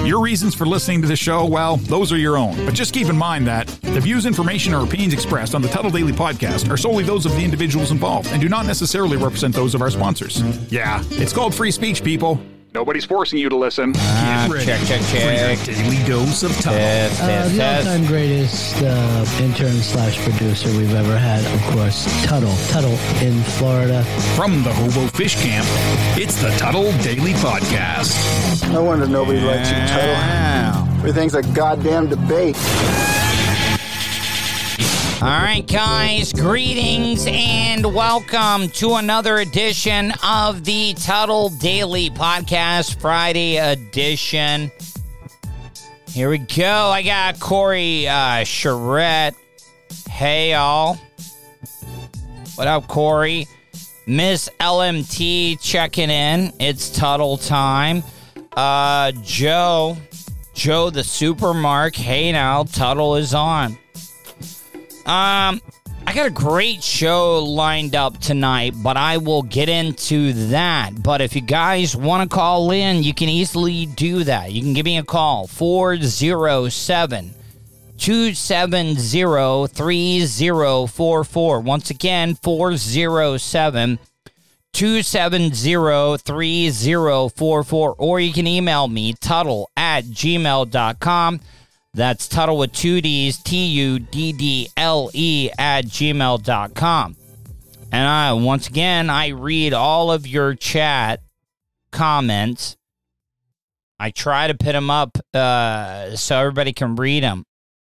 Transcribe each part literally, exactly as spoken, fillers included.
Your reasons for listening to the show, well, those are your own. But just keep in mind that the views, information, or opinions expressed on the Tuttle Daily Podcast are solely those of the individuals involved and do not necessarily represent those of our sponsors. Yeah, it's called free speech, people. Nobody's forcing you to listen. Uh, Get ready check, check, check. for your daily dose of Tuttle. Test, Uh, test, the test. all-time greatest uh, intern slash producer we've ever had, of course, Tuttle. Tuttle in Florida. From the Hobo Fish Camp, it's the Tuttle Daily Podcast. No wonder nobody likes you, Tuttle. Wow. Everything's a goddamn debate. All right, guys, greetings and welcome to another edition of the Tuttle Daily Podcast, Friday edition. Here we go. I got Corey uh, Charette. Hey, y'all. What up, Corey? Miss L M T checking in. It's Tuttle time. Uh, Joe. Joe the Supermark. Hey, now, Tuttle is on. Um, I got a great show lined up tonight, but I will get into that. But if you guys want to call in, you can easily do that. You can give me a call, four oh seven, two seven zero, three zero four four. Once again, four oh seven, two seven zero, three zero four four. Or you can email me, Tuttle at gmail dot com. That's Tuttle with two D's, T U D D L E at gmail dot com. And I, once again, I read all of your chat comments. I try to put them up uh, so everybody can read them.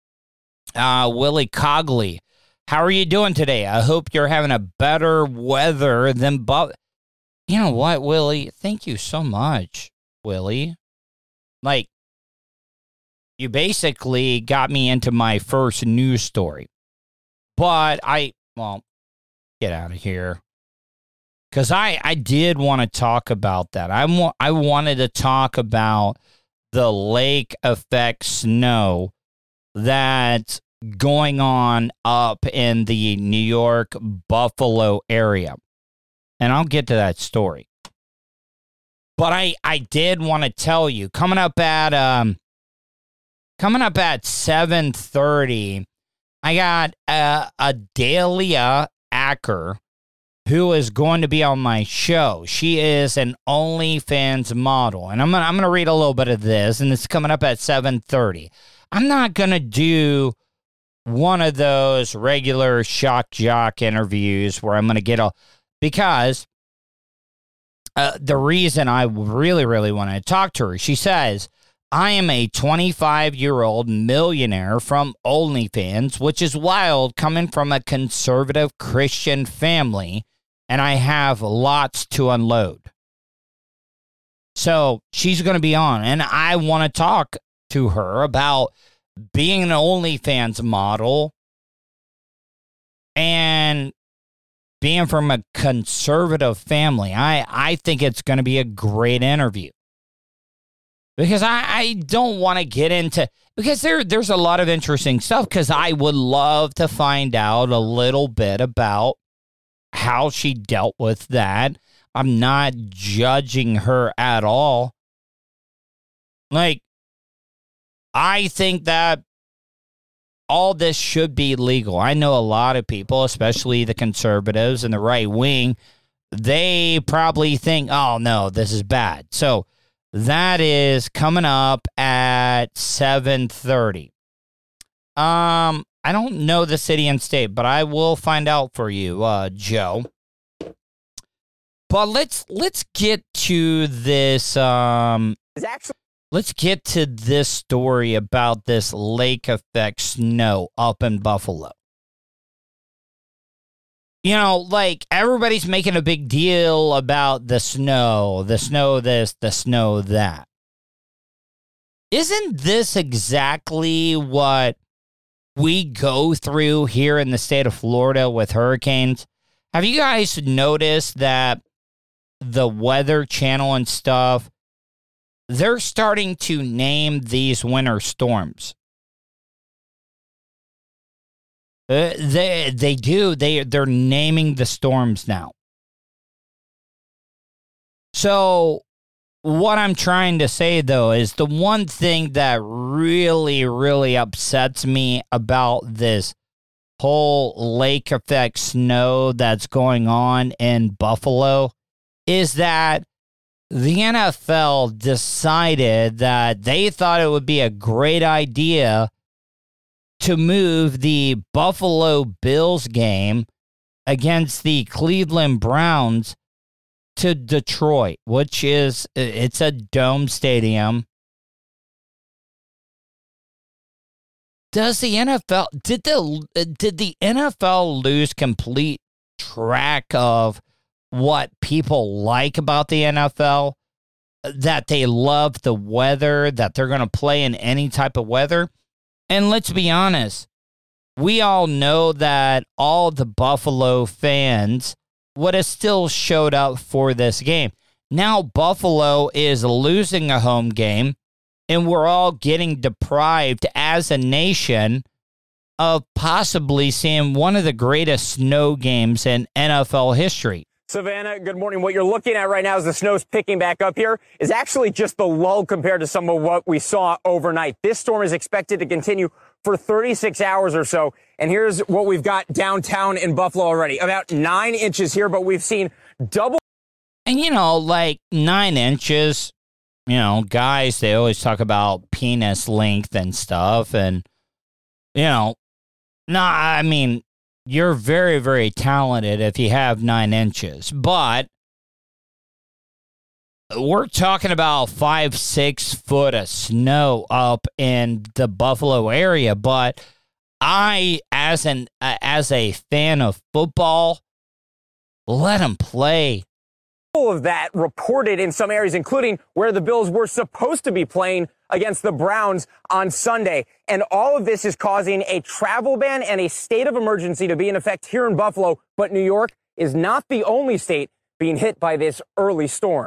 Uh, Willie Cogley, how are you doing today? I hope you're having a better weather than... Bu- you know what, Willie? Thank you so much, Willie. Like, you basically got me into my first news story. But I, well, get out of here. Because I, I did want to talk about that. I, wa- I wanted to talk about the lake effect snow that's going on up in the New York, Buffalo area. And I'll get to that story. But I, I did want to tell you, coming up at... um. Coming up at seven thirty, I got uh, Adalia Acker, who is going to be on my show. She is an OnlyFans model, and I'm gonna I'm gonna read a little bit of this, and it's coming up at seven thirty. I'm not gonna do one of those regular shock jock interviews where I'm gonna get a because uh, the reason I really really want to talk to her, she says, I am a twenty-five-year-old millionaire from OnlyFans, which is wild coming from a conservative Christian family, and I have lots to unload. So she's going to be on, and I want to talk to her about being an OnlyFans model and being from a conservative family. I, I think it's going to be a great interview. Because I, I don't want to get into, because there there's a lot of interesting stuff, because I would love to find out a little bit about how she dealt with that. I'm not judging her at all. Like, I think that all this should be legal. I know a lot of people, especially the conservatives and the right wing, they probably think, oh, no, this is bad. So, that is coming up at seven thirty. Um, I don't know the city and state, but I will find out for you, uh, Joe. But let's let's get to this. Um, let's get to this story about this lake effect snow up in Buffalo. You know, like, everybody's making a big deal about the snow, the snow this, the snow that. Isn't this exactly what we go through here in the state of Florida with hurricanes? Have you guys noticed that the Weather Channel and stuff, they're starting to name these winter storms? Uh, they they do. They they're naming the storms now. So what I'm trying to say, though, is the one thing that really, really upsets me about this whole lake effect snow that's going on in Buffalo is that the N F L decided that they thought it would be a great idea to move the Buffalo Bills game against the Cleveland Browns to Detroit, which is, it's a dome stadium. Does the N F L, did the, did the N F L lose complete track of what people like about the N F L? That they love the weather, that they're going to play in any type of weather? And let's be honest, we all know that all the Buffalo fans would have still showed up for this game. Now Buffalo is losing a home game, and we're all getting deprived as a nation of possibly seeing one of the greatest snow games in N F L history. Savannah, good morning. What you're looking at right now as the snow's picking back up here is actually just the lull compared to some of what we saw overnight. This storm is expected to continue for thirty-six hours or so. And here's what we've got downtown in Buffalo already. About nine inches here, but we've seen double. And, you know, like nine inches, you know, guys, they always talk about penis length and stuff. And, you know, no, I mean, you're very, very talented if you have nine inches. But we're talking about five, six foot of snow up in the Buffalo area. But I, as an uh, as a fan of football, let them play. All of that reported in some areas, including where the Bills were supposed to be playing against the Browns on Sunday. And all of this is causing a travel ban and a state of emergency to be in effect here in Buffalo. But New York is not the only state being hit by this early storm.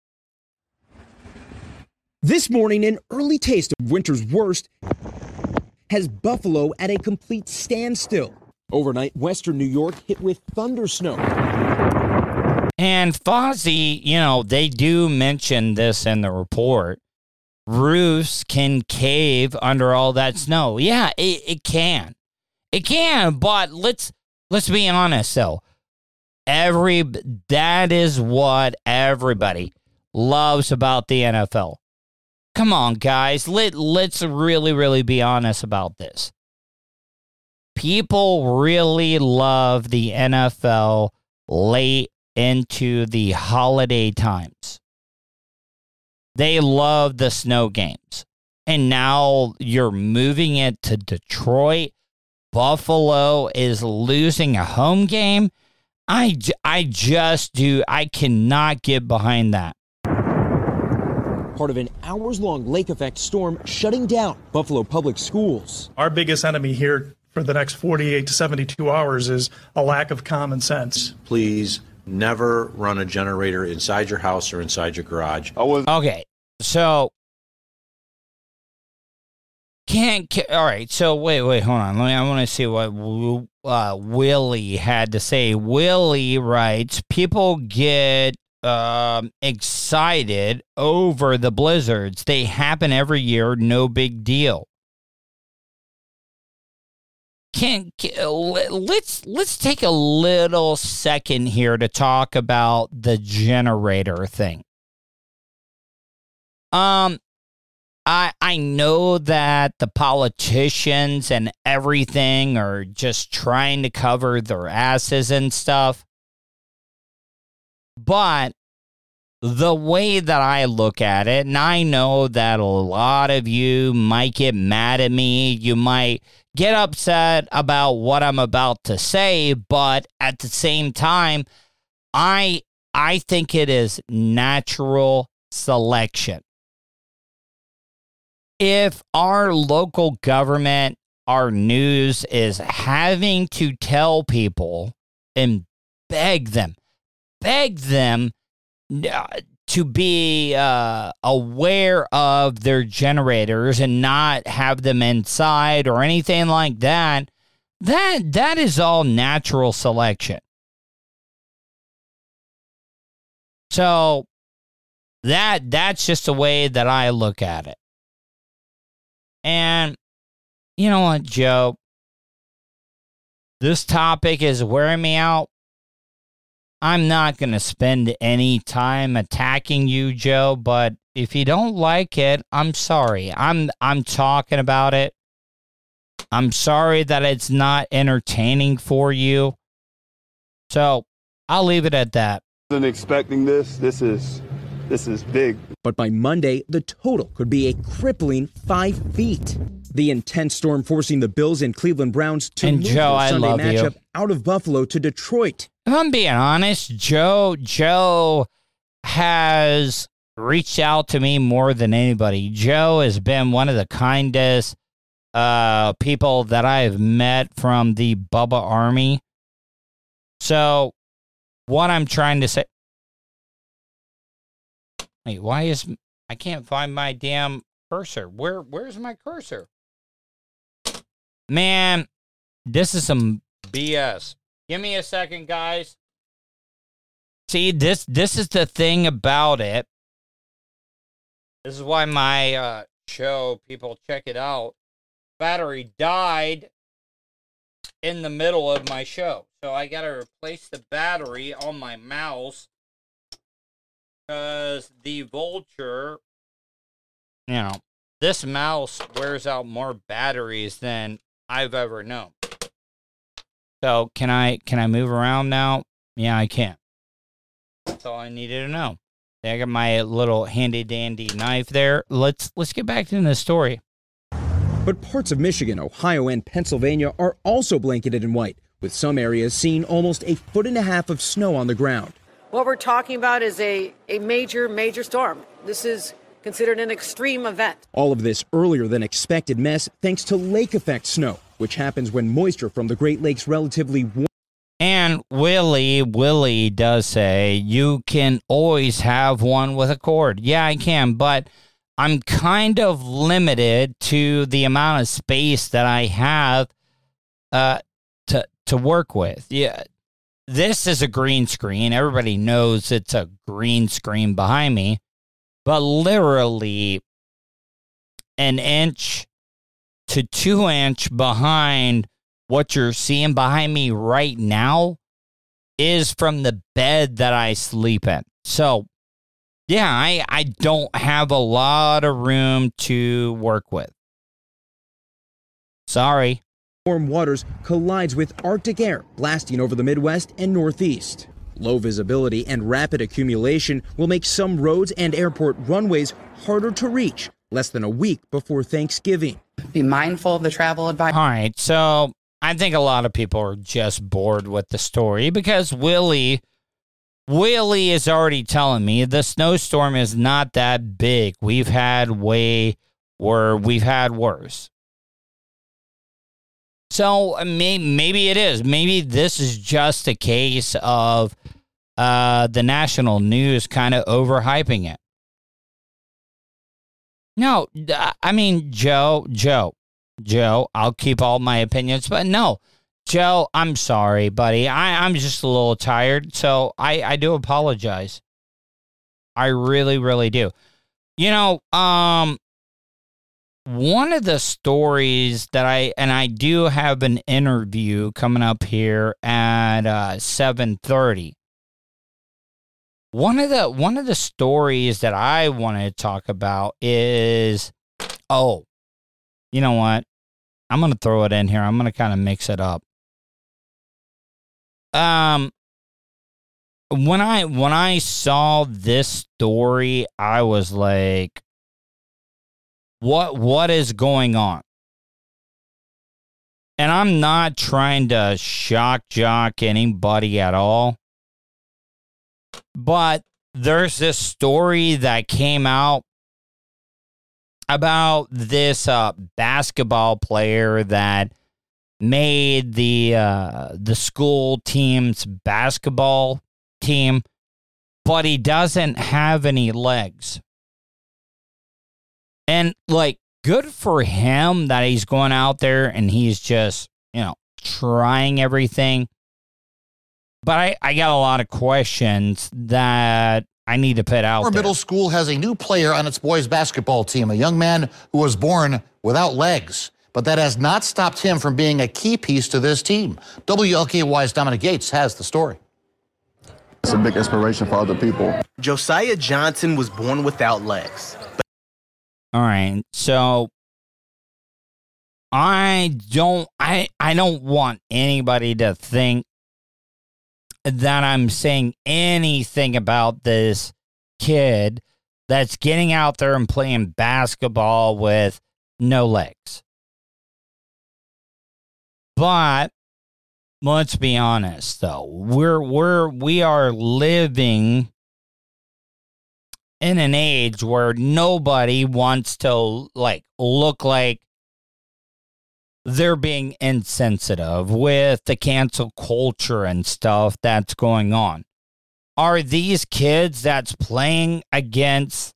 This morning, an early taste of winter's worst has Buffalo at a complete standstill. Overnight, western New York hit with thunder snow. And Fozzie, you know, they do mention this in the report. Roofs can cave under all that snow. Yeah, it, it can. It can, but let's let's be honest though. Every that is what everybody loves about the N F L. Come on, guys. Let let's really, really be honest about this. People really love the N F L late into the holiday times. They love the snow games. And now you're moving it to Detroit. Buffalo is losing a home game. I, I just do. I cannot get behind that. Part of an hours-long lake effect storm shutting down Buffalo public schools. Our biggest enemy here for the next forty-eight to seventy-two hours is a lack of common sense. Please never run a generator inside your house or inside your garage. Okay, so can't. Can, all right, so wait, wait, hold on. Let me. I want to see what uh, Willie had to say. Willie writes, people get um, excited over the blizzards. They happen every year. No big deal. Can, can let's let's take a little second here to talk about the generator thing. Um, I I know that the politicians and everything are just trying to cover their asses and stuff, but the way that I look at it, and I know that a lot of you might get mad at me, you might get upset about what I'm about to say, but at the same time, I I think it is natural selection. If our local government, our news is having to tell people and beg them, beg them to be uh, aware of their generators and not have them inside or anything like that, that that is all natural selection. So That that's just the way that I look at it. And you know what, Joe? This topic is wearing me out. I'm not going to spend any time attacking you, Joe, but if you don't like it, I'm sorry. I'm I'm talking about it. I'm sorry that it's not entertaining for you. So, I'll leave it at that. Wasn't expecting this. This is this is big. But by Monday, the total could be a crippling five feet. The intense storm forcing the Bills and Cleveland Browns to and move Joe, their I Sunday love matchup you. out of Buffalo to Detroit. If I'm being honest, Joe, Joe has reached out to me more than anybody. Joe has been one of the kindest uh, people that I have met from the Bubba Army. So, what I'm trying to say... Wait, why is... I can't find my damn cursor. Where, where's my cursor? Man, this is some B S. Give me a second, guys. See, this this is the thing about it. This is why my uh, show, people check it out, battery died in the middle of my show. So I got to replace the battery on my mouse because the Vulture, you know, this mouse wears out more batteries than I've ever known. So can I can I move around now? Yeah, I can. That's all I needed to know. I got my little handy dandy knife there. Let's let's get back to the story. But parts of Michigan, Ohio, and Pennsylvania are also blanketed in white, with some areas seeing almost a foot and a half of snow on the ground. What we're talking about is a, a major, major storm. This is considered an extreme event. All of this earlier than expected mess thanks to lake effect snow, which happens when moisture from the Great Lakes relatively warm. And Willie, Willie does say, you can always have one with a cord. Yeah, I can, but I'm kind of limited to the amount of space that I have uh, to to work with. Yeah, this is a green screen. Everybody knows it's a green screen behind me, but literally an inch to two inch behind what you're seeing behind me right now is from the bed that I sleep in. So, yeah, I, I don't have a lot of room to work with. Sorry. Warm waters collides with Arctic air blasting over the Midwest and Northeast. Low visibility and rapid accumulation will make some roads and airport runways harder to reach less than a week before Thanksgiving. Be mindful of the travel advice. All right, so I think a lot of people are just bored with the story because Willie, Willie is already telling me the snowstorm is not that big. We've had way where we've had worse. So may, maybe it is. Maybe this is just a case of uh, the national news kind of overhyping it. No, I mean, Joe, Joe. Joe, I'll keep all my opinions, but no, Joe, I'm sorry, buddy. I, I'm just a little tired, so I, I do apologize. I really, really do. You know, um, one of the stories that I, and I do have an interview coming up here at uh, seven thirty. One of the, one of the stories that I wanted to talk about is, oh, you know what? I'm going to throw it in here. I'm going to kind of mix it up. Um, when I when I saw this story, I was like, what what is going on? And I'm not trying to shock jock anybody at all. But there's this story that came out about this uh, basketball player that made the uh, the school team's basketball team, but he doesn't have any legs. And, like, good for him that he's going out there and he's just, you know, trying everything. But I, I got a lot of questions that I need to put out Our there. middle school has a new player on its boys basketball team, a young man who was born without legs. But that has not stopped him from being a key piece to this team. W L K Y's Dominic Gates has the story. It's a big inspiration for other people. Josiah Johnson was born without legs. All right, so I don't I I don't want anybody to think that I'm saying anything about this kid that's getting out there and playing basketball with no legs. But let's be honest, though. We're we're we are living in an age where nobody wants to like look like they're being insensitive with the cancel culture and stuff that's going on. Are these kids that's playing against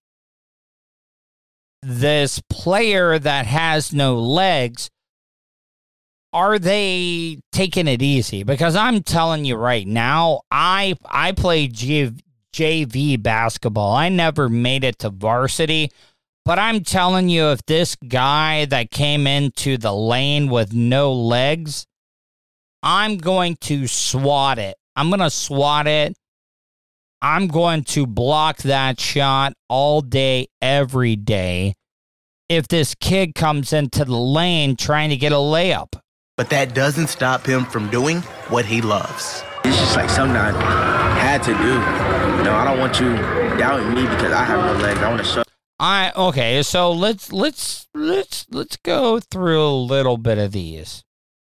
this player that has no legs, are they taking it easy? Because I'm telling you right now, I I played G, J V basketball. I never made it to varsity. But I'm telling you, if this guy that came into the lane with no legs, I'm going to swat it. I'm going to swat it. I'm going to block that shot all day, every day, if this kid comes into the lane trying to get a layup. But that doesn't stop him from doing what he loves. It's just like something I had to do. You know, I don't want you doubting me because I have no legs. I want to show. I okay, so let's let's let's let's go through a little bit of these.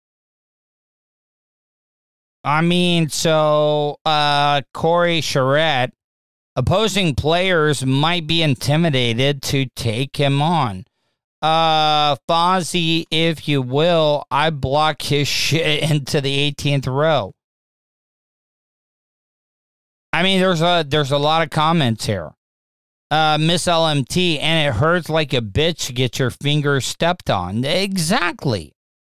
I mean, so uh, Corey Charette, opposing players might be intimidated to take him on. Uh, Fozzie, if you will, I block his shit into the eighteenth row. I mean, there's a there's a lot of comments here. Uh, Miss L M T, and it hurts like a bitch to get your fingers stepped on. Exactly.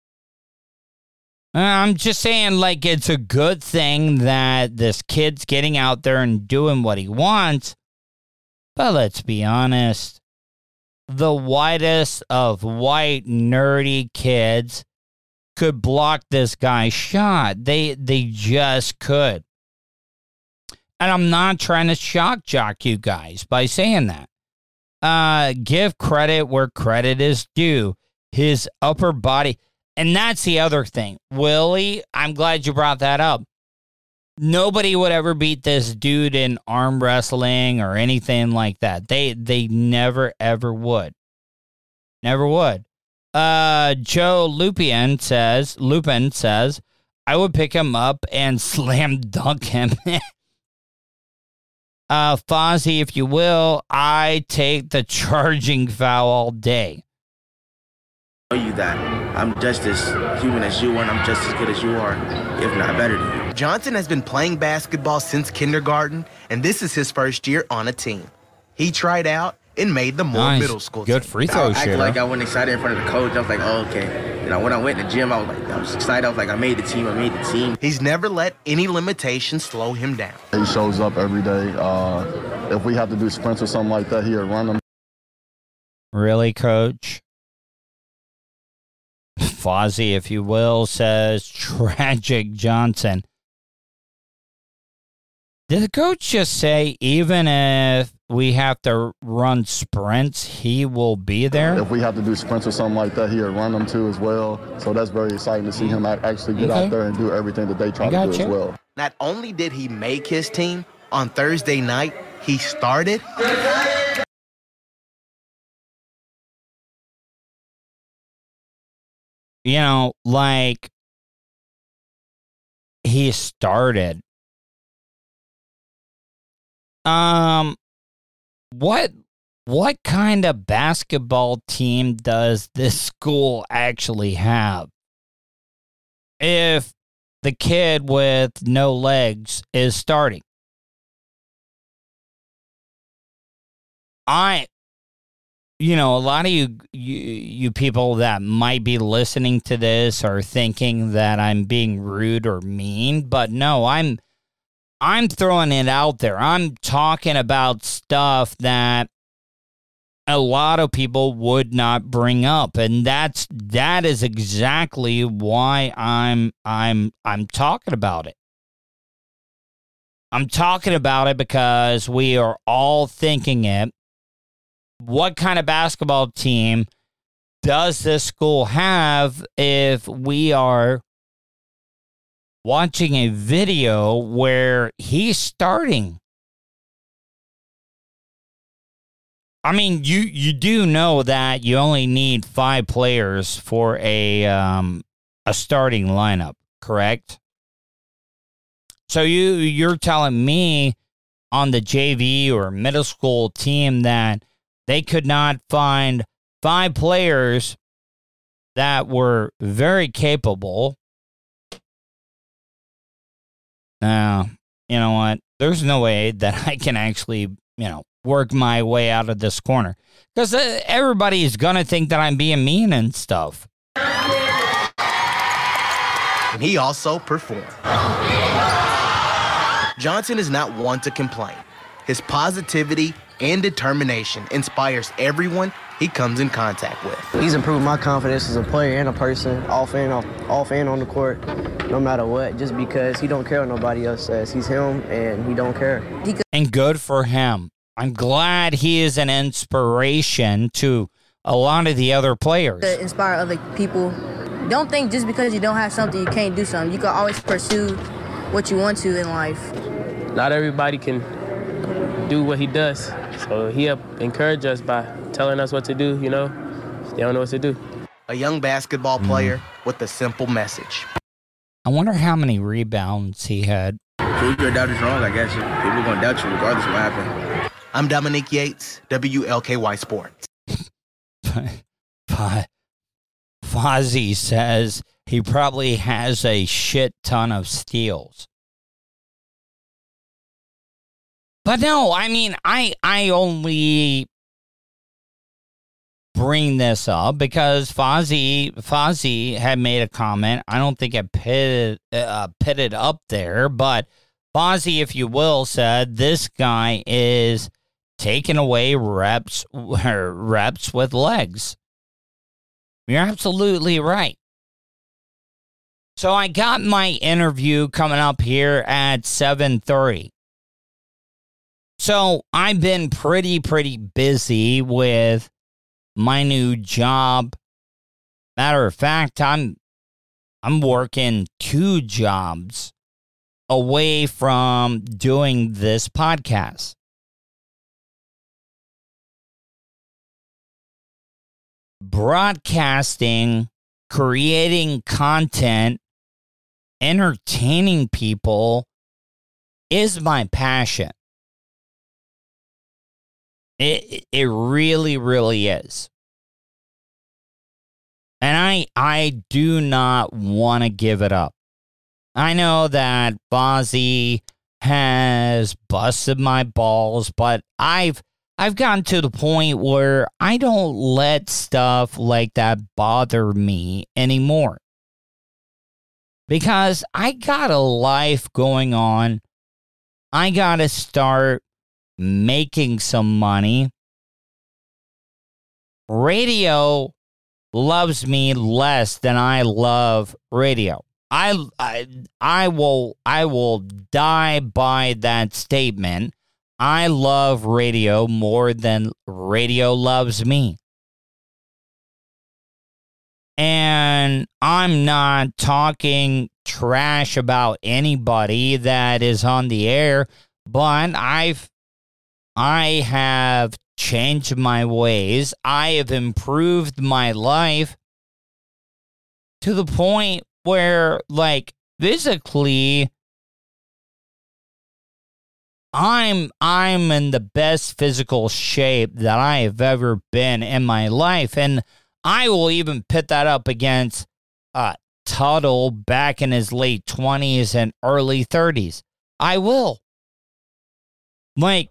I'm just saying, like, it's a good thing that this kid's getting out there and doing what he wants. But let's be honest. The whitest of white nerdy kids could block this guy's shot. They, they just could. And I'm not trying to shock jock you guys by saying that. Uh, give credit where credit is due. His upper body. And that's the other thing. Willie, I'm glad you brought that up. Nobody would ever beat this dude in arm wrestling or anything like that. They they never, ever would. Never would. Uh, Joe Lupin says, Lupin says, I would pick him up and slam dunk him. Uh, Fozzie, if you will, I take the charging foul all day. Show you that I'm just as human as you are, and I'm just as good as you are, if not better than you. Johnson has been playing basketball since kindergarten, and this is his first year on a team. He tried out and made the Moore nice. Middle School Good team. free throw I shooter. acted like I wasn't excited in front of the coach. I was like, oh, okay. You know, when I went to the gym, I was like, I was excited. I was like, I made the team. I made the team. He's never let any limitations slow him down. He shows up every day. Uh, if we have to do sprints or something like that, he'll run them. Really, Coach? Fozzie, if you will, says Tragic Johnson. Did the coach just say even if we have to run sprints, he will be there? If we have to do sprints or something like that, he'll run them too as well. So that's very exciting to see him actually get Okay. out there and do everything that they try to do you. as well. Not only did he make his team, on Thursday night, he started. You know, like, he started. Um, what what kind of basketball team does this school actually have? If the kid with no legs is starting. I, you know, a lot of you, you, you people that might be listening to this are thinking that I'm being rude or mean, but no, I'm, I'm throwing it out there. I'm talking about stuff that a lot of people would not bring up, and that's that is exactly why I'm I'm I'm talking about it. I'm talking about it because we are all thinking it. What kind of basketball team does this school have if we are watching a video where he's starting? I mean, you, you do know that you only need five players for a um, a starting lineup, correct? So you you're telling me on the J V or middle school team that they could not find five players that were very capable. Now, you know what? There's no way that I can actually, you know, work my way out of this corner. Because uh, everybody is going to think that I'm being mean and stuff. And he also performed. Johnson is not one to complain. His positivity and determination inspires everyone he comes in contact with. He's improved my confidence as a player and a person, off and off, off and on the court, no matter what, just because he don't care what nobody else says. He's him, and he don't care. And good for him. I'm glad he is an inspiration to a lot of the other players. To inspire other people. Don't think just because you don't have something, you can't do something. You can always pursue what you want to in life. Not everybody can do what he does. So he encouraged us by telling us what to do, you know. They don't know what to do. A young basketball player mm. with a simple message. I wonder how many rebounds he had. Prove your doubt is wrong, I guess. People are going to doubt you regardless of what happened. I'm Dominique Yates, W L K Y Sports. Fozzie says he probably has a shit ton of steals. But no, I mean, I I only bring this up because Fozzie, Fozzie had made a comment. I don't think it pitted, uh, pitted up there, but Fozzie, if you will, said this guy is taking away reps, reps with legs. You're absolutely right. So I got my interview coming up here at seven thirty. So I've been pretty, pretty busy with my new job. Matter of fact, I'm I'm working two jobs away from doing this podcast. Broadcasting, creating content, entertaining people is my passion. It it really, really is. And I I do not want to give it up. I know that Fozzie has busted my balls, but I've I've gotten to the point where I don't let stuff like that bother me anymore. Because I got a life going on. I got to start making some money. Radio loves me less than I love radio. I, I I will I will die by that statement. I love radio more than radio loves me. And I'm not talking trash about anybody that is on the air, but I've I have changed my ways. I have improved my life to the point where, like, physically, I'm I'm in the best physical shape that I have ever been in my life. And I will even put that up against uh, Tuttle back in his late twenties and early thirties. I will. Like,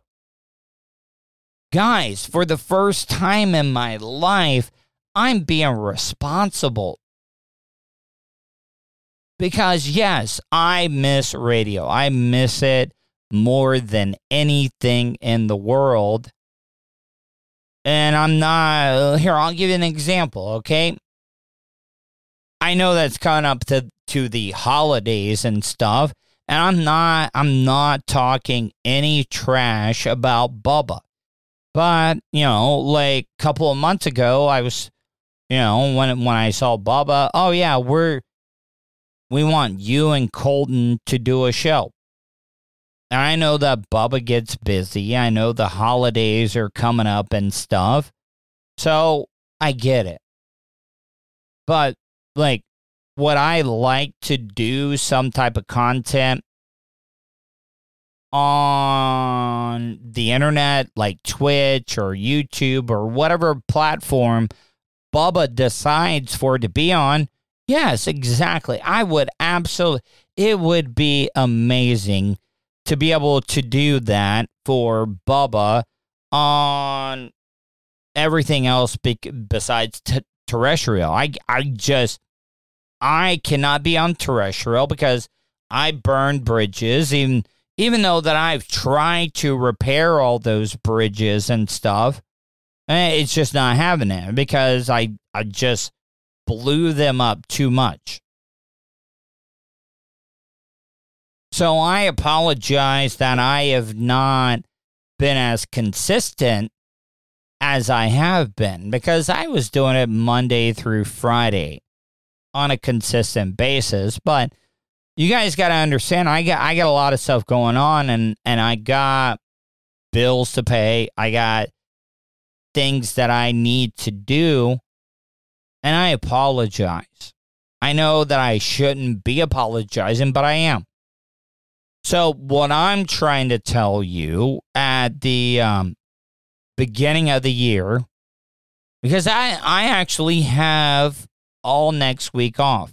guys, for the first time in my life, I'm being responsible. Because, yes, I miss radio. I miss it. more than anything in the world. And I'm not, here, I'll give you an example, okay? I know that's coming up to, to the holidays and stuff, and I'm not, I'm not talking any trash about Bubba. But, you know, like a couple of months ago, I was, you know, when when I saw Bubba, oh yeah, we're, we want you and Colton to do a show. And I know that Bubba gets busy. I know the holidays are coming up and stuff. So I get it. But, like, would I like to do some type of content on the internet, like Twitch or YouTube or whatever platform Bubba decides for it to be on? Yes, exactly. I would absolutely, it would be amazing to be able to do that for Bubba on everything else be- besides t- terrestrial. I, I just, I cannot be on terrestrial because I burned bridges, even even though that I've tried to repair all those bridges and stuff. It's just not having it because I, I just blew them up too much. So I apologize that I have not been as consistent as I have been because I was doing it Monday through Friday on a consistent basis. But you guys got to understand, I got I got a lot of stuff going on, and, and I got bills to pay. I got things that I need to do, and I apologize. I know that I shouldn't be apologizing, but I am. So what I'm trying to tell you at the um, beginning of the year, because I, I actually have all next week off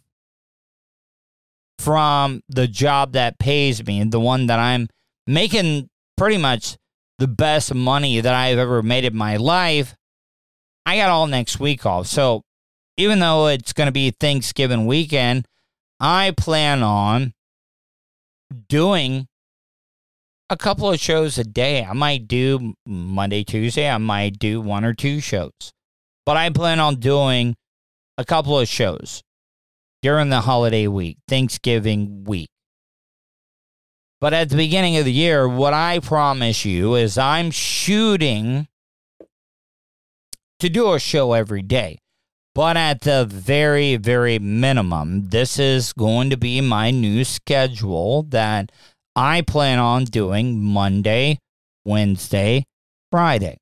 from the job that pays me, the one that I'm making pretty much the best money that I've ever made in my life. I got all next week off. So even though it's going to be Thanksgiving weekend, I plan on doing a couple of shows a day. I might do Monday, Tuesday. I might do one or two shows. But I plan on doing a couple of shows during the holiday week, Thanksgiving week. But at the beginning of the year, what I promise you is I'm shooting to do a show every day. But at the very, very minimum, this is going to be my new schedule that I plan on doing Monday, Wednesday, Friday.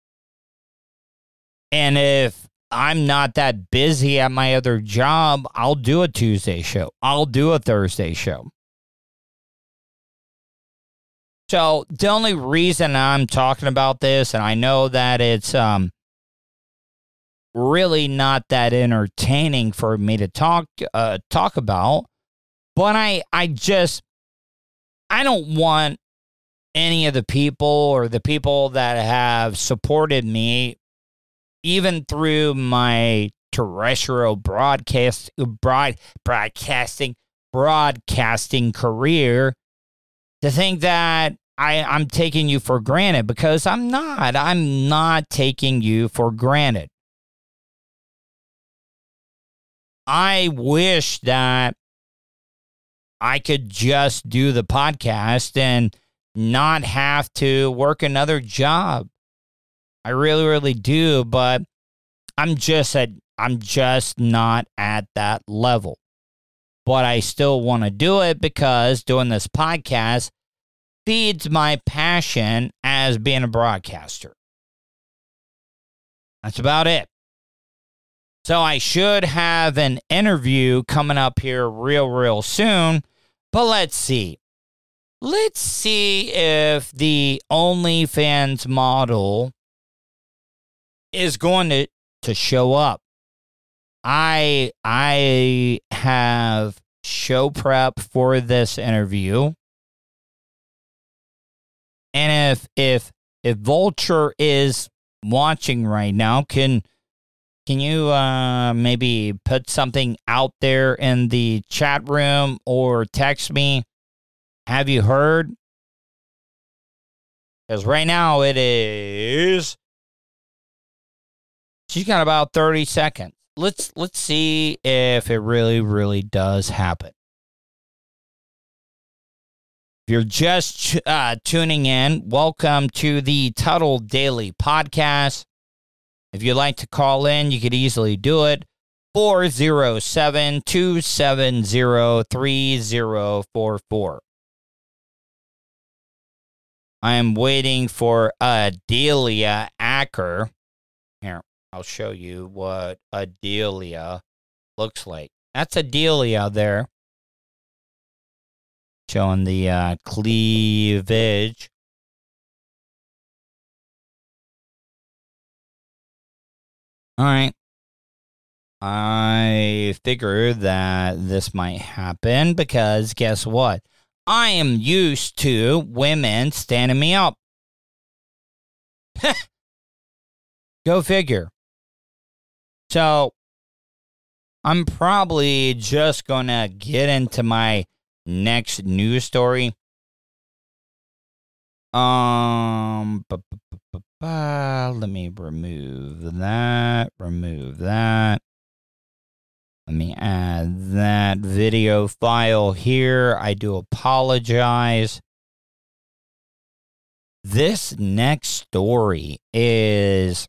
And if I'm not that busy at my other job, I'll do a Tuesday show. I'll do a Thursday show. So the only reason I'm talking about this, and I know that it's um really not that entertaining for me to talk uh, talk about, but I I just I don't want any of the people or the people that have supported me, even through my terrestrial broadcast broad broadcasting broadcasting career, to think that I, I'm taking you for granted, because I'm not. I'm not taking you for granted. I wish that I could just do the podcast and not have to work another job. I really, really do, but I'm just at I'm just not at that level. But I still want to do it because doing this podcast feeds my passion as being a broadcaster. That's about it. So I should have an interview coming up here real, real soon. But let's see. Let's see if the OnlyFans model is going to, to show up. I I have show prep for this interview. And if if if Vulture is watching right now, can can you uh, maybe put something out there in the chat room or text me? Have you heard? Because right now it is... She's got about thirty seconds. Let's let's see if it really, really does happen. If you're just uh, tuning in, welcome to the Tuttle Daily Podcast. If you'd like to call in, you could easily do it. four oh seven, two seven zero, three zero four four. I am waiting for Adelia Acker. Here, I'll show you what Adelia looks like. That's Adelia there. Showing the uh, cleavage. All right. I figured that this might happen because guess what? I am used to women standing me up. Go figure. So, I'm probably just going to get into my next news story. Um, bu- bu- bu- bu- bu- let me remove that, remove that. Let me add that video file here. I do apologize. This next story is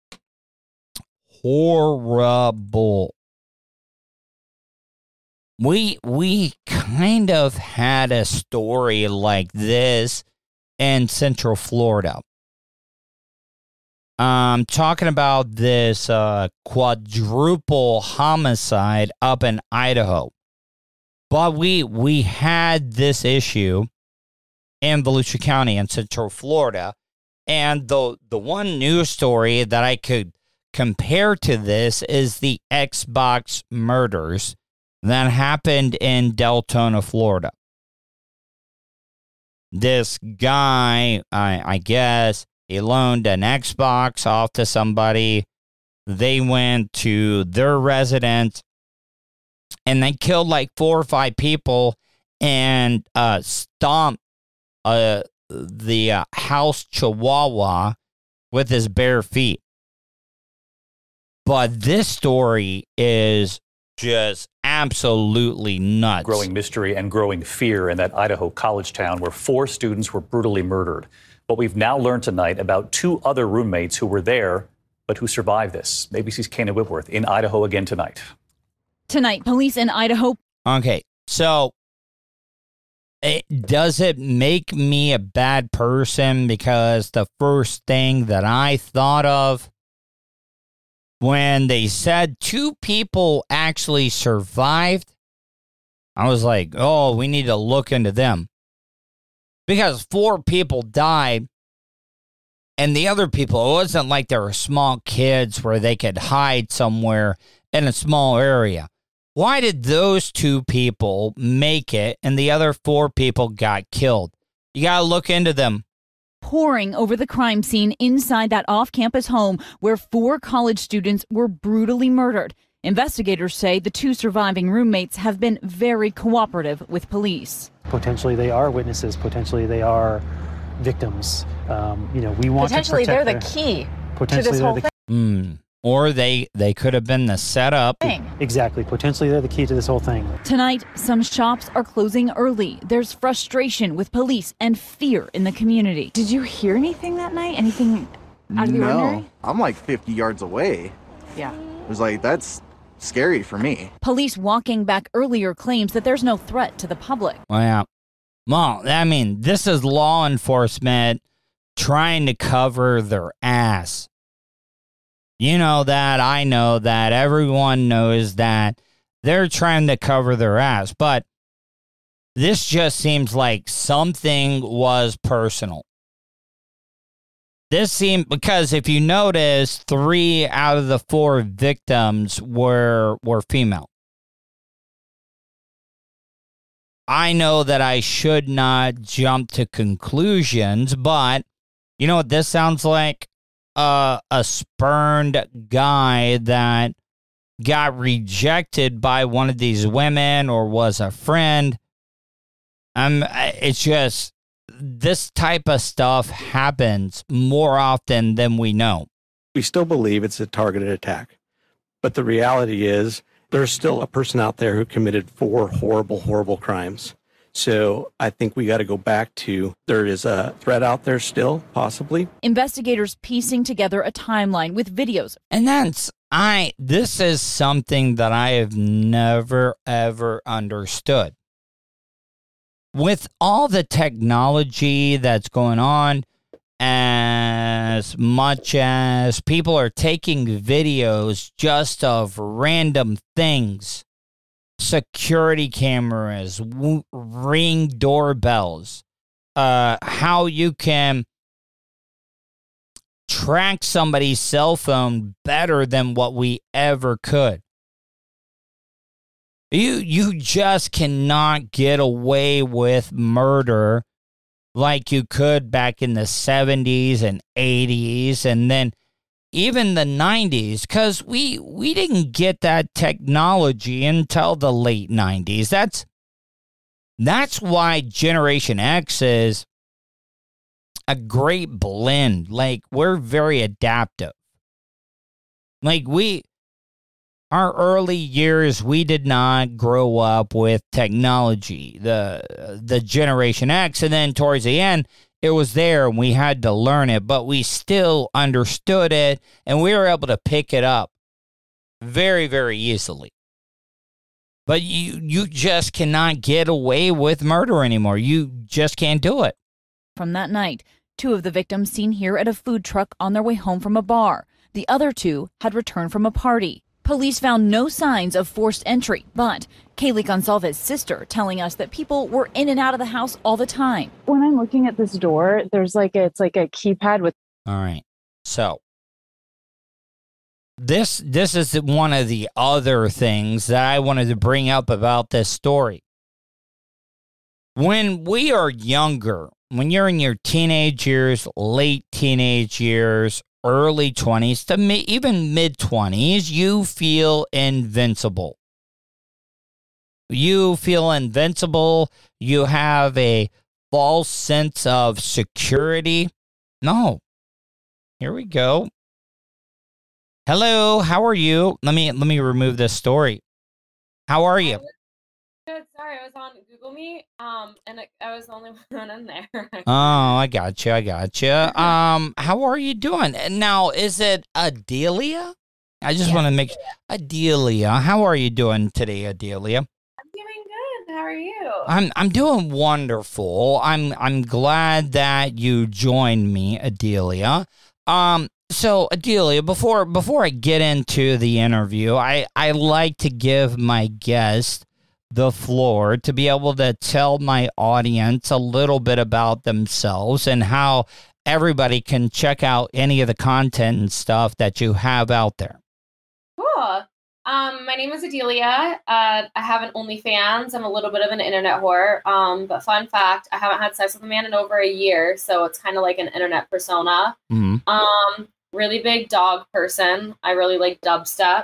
horrible. We we kind of had a story like this in Central Florida. I'm talking about this uh, quadruple homicide up in Idaho. But we we had this issue in Volusia County in Central Florida. And the the one news story that I could compare to this is the Xbox murders that happened in Deltona, Florida. This guy, I, I guess, he loaned an Xbox off to somebody. They went to their residence and they killed like four or five people and uh, stomped uh, the uh, house chihuahua with his bare feet. But this story is just absolutely nuts. Growing mystery and growing fear in that Idaho college town where four students were brutally murdered. But we've now learned tonight about two other roommates who were there, but who survived this. A B C's Kana Whitworth in Idaho again tonight. Tonight, police in Idaho. Okay, so it, does it make me a bad person because the first thing that I thought of when they said two people actually survived, I was like, oh, we need to look into them. Because four people died, and the other people, it wasn't like they were small kids where they could hide somewhere in a small area. Why did those two people make it and the other four people got killed? You got to look into them. Pouring over the crime scene inside that off-campus home where four college students were brutally murdered. Investigators say the two surviving roommates have been very cooperative with police. Potentially they are witnesses. Potentially they are victims. Um, you know, we want potentially to protect they're the their, key potentially to this they're whole the thing. Mm. Or they, they could have been the setup. Exactly. Potentially they're the key to this whole thing. Tonight, some shops are closing early. There's frustration with police and fear in the community. Did you hear anything that night? Anything out of the no, ordinary? I'm like fifty yards away. Yeah. It was like, that's scary for me. Police walking back earlier claims that there's no threat to the public. Well, yeah. Well, I mean, this is law enforcement trying to cover their ass. You know that, I know that, everyone knows that they're trying to cover their ass. But this just seems like something was personal. This seemed, because if you notice, three out of the four victims were were female. I know that I should not jump to conclusions, but you know what this sounds like? Uh, a spurned guy that got rejected by one of these women or was a friend. Um, it's just, this type of stuff happens more often than we know. We still believe it's a targeted attack. But the reality is there's still a person out there who committed four horrible, horrible crimes. So I think we got to go back to there is a threat out there still, possibly. Investigators piecing together a timeline with videos. And that's, I, this is something that I have never, ever understood. With all the technology that's going on, as much as people are taking videos just of random things, security cameras, w- ring doorbells, uh, how you can track somebody's cell phone better than what we ever could. You you just cannot get away with murder like you could back in the seventies and eighties and then even the nineties, because we, we didn't get that technology until the late nineties. That's, that's why Generation X is a great blend. Like, we're very adaptive. Like, we... Our early years, we did not grow up with technology, the the Generation X, and then towards the end, it was there, and we had to learn it, but we still understood it, and we were able to pick it up very, very easily. But you you just cannot get away with murder anymore. You just can't do it. From that night, two of the victims seen here at a food truck on their way home from a bar. The other two had returned from a party. Police found no signs of forced entry, but Kaylee Gonsalves' sister telling us that people were in and out of the house all the time. When I'm looking at this door, there's like a, it's like a keypad with. All right. So this this is one of the other things that I wanted to bring up about this story. When we are younger, when you're in your teenage years, late teenage years, early twenties to mi- even mid-twenties, you feel invincible. You feel invincible. You have a false sense of security. No. Here we go. Hello, how are you? Let me let me remove this story. How are you? Good. Sorry, I was on Google Meet, um, and I, I was the only one in there. Oh, I got you. I got you. Um, how are you doing? Now, is it Adelia? I just Yes. want to make Adelia. How are you doing today, Adelia? I'm doing good. How are you? I'm I'm doing wonderful. I'm I'm glad that you joined me, Adelia. Um, so Adelia, before before I get into the interview, I I like to give my guest the floor to be able to tell my audience a little bit about themselves and how everybody can check out any of the content and stuff that you have out there. Cool. Um, my name is Adelia. Uh, I have an OnlyFans. I'm a little bit of an internet whore. Um, but fun fact, I haven't had sex with a man in over a year, so it's kind of like an internet persona. Mm-hmm. Um, really big dog person. I really like dubstep.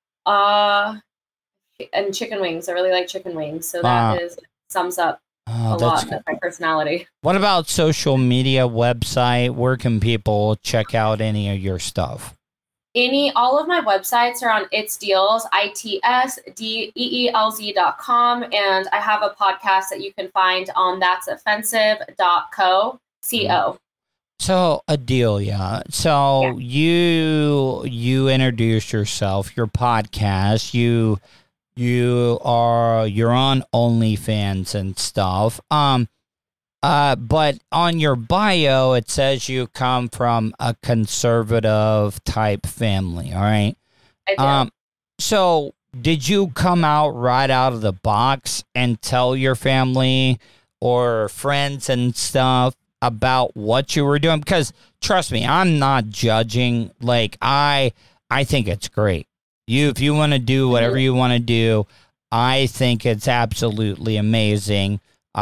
Uh, and chicken wings. I really like chicken wings. So that Uh, is sums up Oh, a that's lot of my personality. What about social media, website? Where can people check out any of your stuff? Any, all of my websites are on It's Deals, I T S D E E L Z dot com. And I have a podcast that you can find on that's offensive dot co, C O. So, Adelia, so you you introduced yourself, your podcast, you you are you're on OnlyFans and stuff. Um uh but on your bio it says you come from a conservative type family, all right? I do. Um so did you come out right out of the box and tell your family or friends and stuff about what you were doing? Because trust me, I'm not judging. Like I I think it's great. You if you want to do whatever you want to do, I think it's absolutely amazing.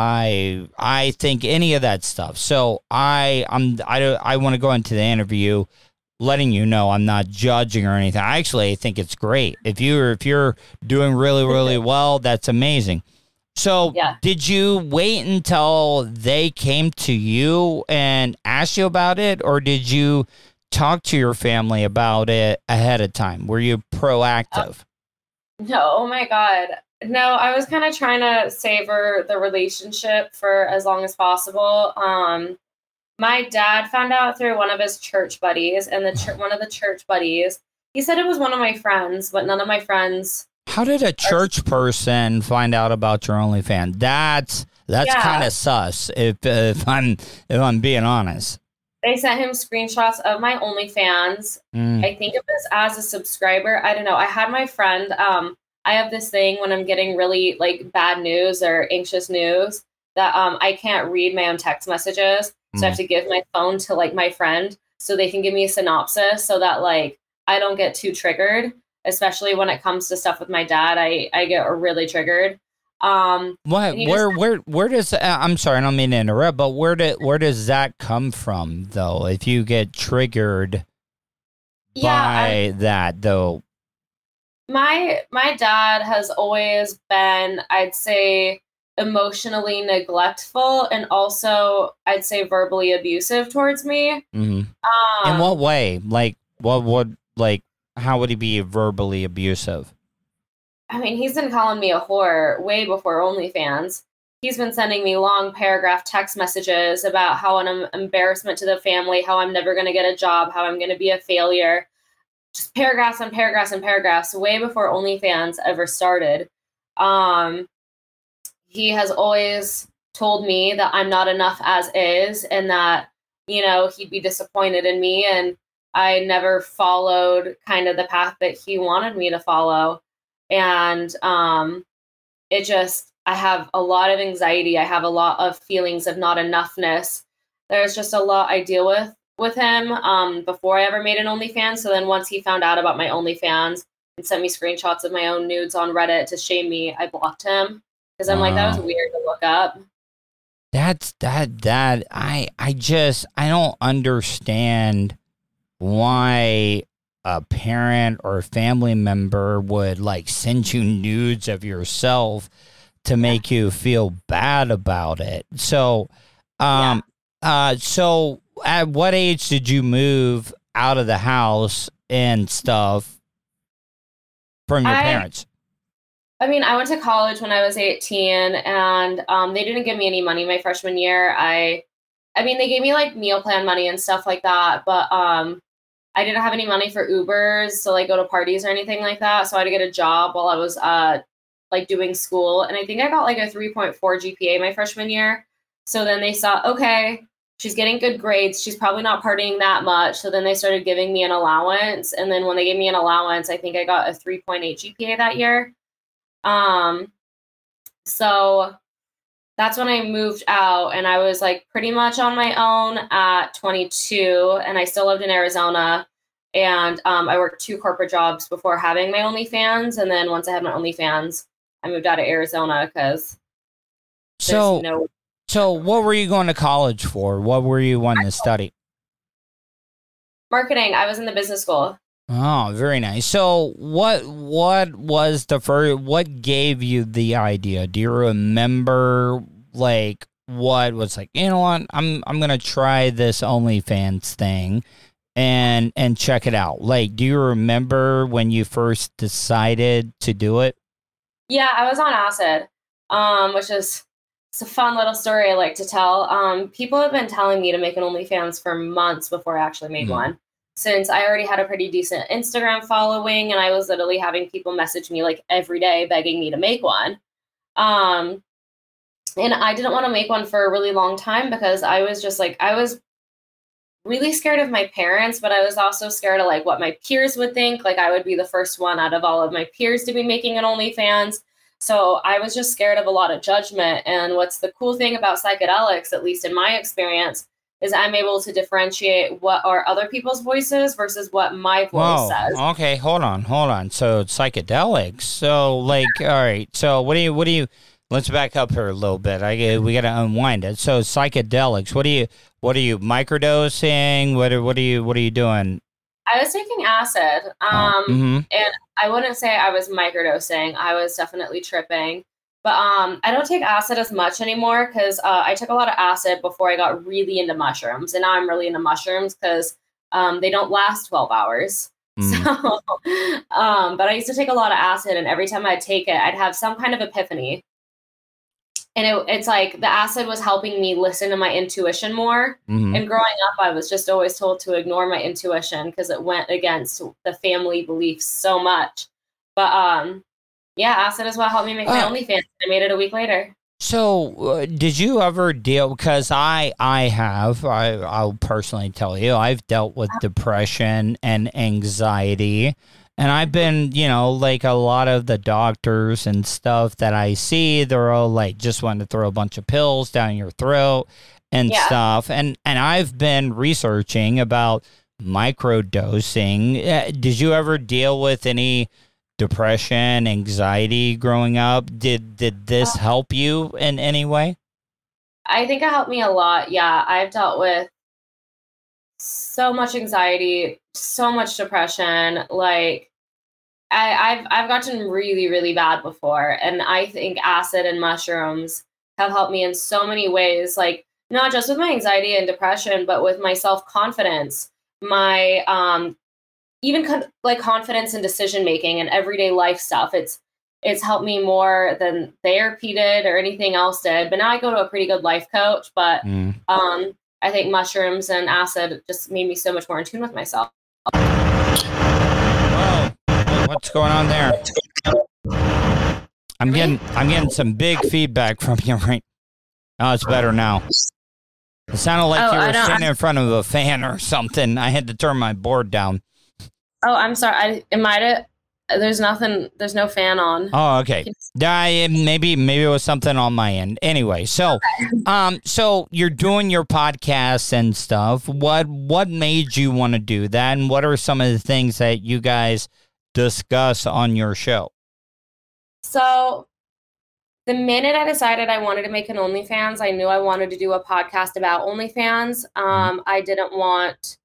I I think any of that stuff. So I I'm I don't I want to go into the interview letting you know I'm not judging or anything. I actually think it's great. If you're if you're doing really really well, that's amazing. So yeah. did you wait until they came to you and asked you about it, or did you talk to your family about it ahead of time? Were you proactive? No, oh my God. No, I was kind of trying to savor the relationship for as long as possible. Um, my dad found out through one of his church buddies, and the ch- one of the church buddies, he said it was one of my friends, but none of my friends. How did a church person find out about your OnlyFans? That's that's Yeah. kind of sus. If if I'm if I'm being honest. They sent him screenshots of my OnlyFans. Mm. I think it was as a subscriber. I don't know. I had my friend. Um, I have this thing when I'm getting really like bad news or anxious news that um I can't read my own text messages, so I have to give my phone to like my friend so they can give me a synopsis so that like I don't get too triggered. Especially when it comes to stuff with my dad, I, I get really triggered. Um, what? Where? Just, where? Where does? Uh, I'm sorry, I don't mean to interrupt, but where do, Where does that come from, though? If you get triggered yeah, by I, that, though, my my dad has always been, I'd say, emotionally neglectful, and also I'd say verbally abusive towards me. Mm-hmm. Um, In what way? Like, what would like? How would he be verbally abusive? I mean, he's been calling me a whore way before OnlyFans. He's been sending me long paragraph text messages about how I'm an embarrassment to the family, how I'm never going to get a job, how I'm going to be a failure. Just paragraphs and paragraphs and paragraphs way before OnlyFans ever started. Um, he has always told me that I'm not enough as is, and that, you know, he'd be disappointed in me, and I never followed kind of the path that he wanted me to follow. And um, it just, I have a lot of anxiety. I have a lot of feelings of not enoughness. There's just a lot I deal with with him um, before I ever made an OnlyFans. So then once he found out about my OnlyFans and sent me screenshots of my own nudes on Reddit to shame me, I blocked him because I'm wow. like, that was weird to look up. That's that, that, I, I just, I don't understand why a parent or a family member would like send you nudes of yourself to make you feel bad about it. So, um, yeah. uh, so at what age did you move out of the house and stuff from your I, parents? I mean, I went to college when I was eighteen, and um, they didn't give me any money my freshman year. I, I mean, they gave me like meal plan money and stuff like that, but um, I didn't have any money for Ubers to like go to parties or anything like that. So I had to get a job while I was uh like doing school. And I think I got like a three point four G P A my freshman year. So then they saw, okay, she's getting good grades. She's probably not partying that much. So then they started giving me an allowance. And then when they gave me an allowance, I think I got a three point eight G P A that year. Um, so that's when I moved out, and I was like pretty much on my own at twenty-two, and I still lived in Arizona. And um, I worked two corporate jobs before having my OnlyFans. And then once I had my OnlyFans, I moved out of Arizona because so, no. So what were you going to college for? What were you wanting to study? Marketing. I was in the business school. Oh, very nice. So what what was the first, what gave you the idea? Do you remember like what was like, you know what, I'm I'm gonna try this OnlyFans thing and and check it out. Like, do you remember when you first decided to do it? Yeah, I was on acid, um, which is it's a fun little story I like to tell. Um, people have been telling me to make an OnlyFans for months before I actually made mm. one. Since I already had a pretty decent Instagram following, and I was literally having people message me like every day begging me to make one. Um, and I didn't want to make one for a really long time because I was just like, I was really scared of my parents, but I was also scared of like what my peers would think. Like I would be the first one out of all of my peers to be making an OnlyFans. So I was just scared of a lot of judgment. And what's the cool thing about psychedelics, at least in my experience, is I'm able to differentiate what are other people's voices versus what my voice Whoa, says. Okay, hold on, hold on. So psychedelics. So like, all right. So what do you, what do you, let's back up here a little bit. I we got to unwind it. So psychedelics, what do you, what are you microdosing? What are, what are you, what are you doing? I was taking acid. Um, mm-hmm. and I wouldn't say I was microdosing. I was definitely tripping. But um, I don't take acid as much anymore because uh, I took a lot of acid before I got really into mushrooms. And now I'm really into mushrooms because um, they don't last twelve hours. Mm. So, um, but I used to take a lot of acid, and every time I'd take it, I'd have some kind of epiphany. And it, it's like the acid was helping me listen to my intuition more. Mm-hmm. And growing up, I was just always told to ignore my intuition because it went against the family beliefs so much. But um, yeah, acid is what helped me make my uh, OnlyFans. I made it a week later. So uh, did you ever deal, because I, I have, I, I'll personally tell you, I've dealt with depression and anxiety. And I've been, you know, like a lot of the doctors and stuff that I see, they're all like, just want to throw a bunch of pills down your throat and yeah. stuff. And and I've been researching about microdosing. Uh, did you ever deal with any depression, anxiety growing up? Did did this help you in any way? I think it helped me a lot. Yeah, I've dealt with so much anxiety, so much depression. Like I, I've I've gotten really, really bad before. And I think acid and mushrooms have helped me in so many ways, like not just with my anxiety and depression, but with my self-confidence, my um even con- like confidence in decision making and everyday life stuff. It's it's helped me more than therapy did or anything else did. But now I go to a pretty good life coach, but mm. um I think mushrooms and acid just made me so much more in tune with myself. Whoa. What's going on there? I'm getting I'm getting some big feedback from you right now. Oh, it's better now. It sounded like oh, you were standing in front of a fan or something. I had to turn my board down. Oh, I'm sorry. I, it might have... There's nothing, there's no fan on. Oh, okay. Uh, maybe, maybe it was something on my end. Anyway, so, okay. um, so you're doing your podcasts and stuff. What, what made you want to do that? And what are some of the things that you guys discuss on your show? So the minute I decided I wanted to make an OnlyFans, I knew I wanted to do a podcast about OnlyFans. Um, I didn't want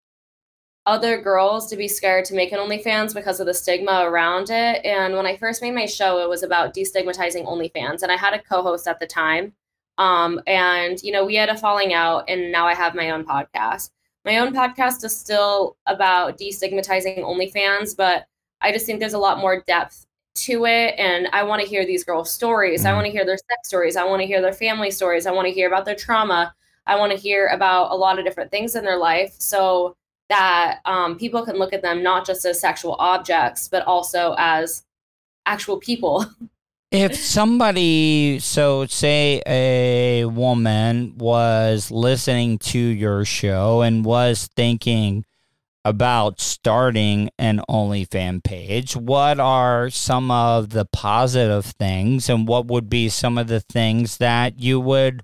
other girls to be scared to make an OnlyFans because of the stigma around it. And when I first made my show, it was about destigmatizing OnlyFans. And I had a co-host at the time. Um, and, you know, we had a falling out, and now I have my own podcast. My own podcast is still about destigmatizing OnlyFans, but I just think there's a lot more depth to it. And I want to hear these girls' stories. I want to hear their sex stories. I want to hear their family stories. I want to hear about their trauma. I want to hear about a lot of different things in their life. So that um, people can look at them not just as sexual objects, but also as actual people. If somebody, so say a woman was listening to your show and was thinking about starting an OnlyFans page, what are some of the positive things, and what would be some of the things that you would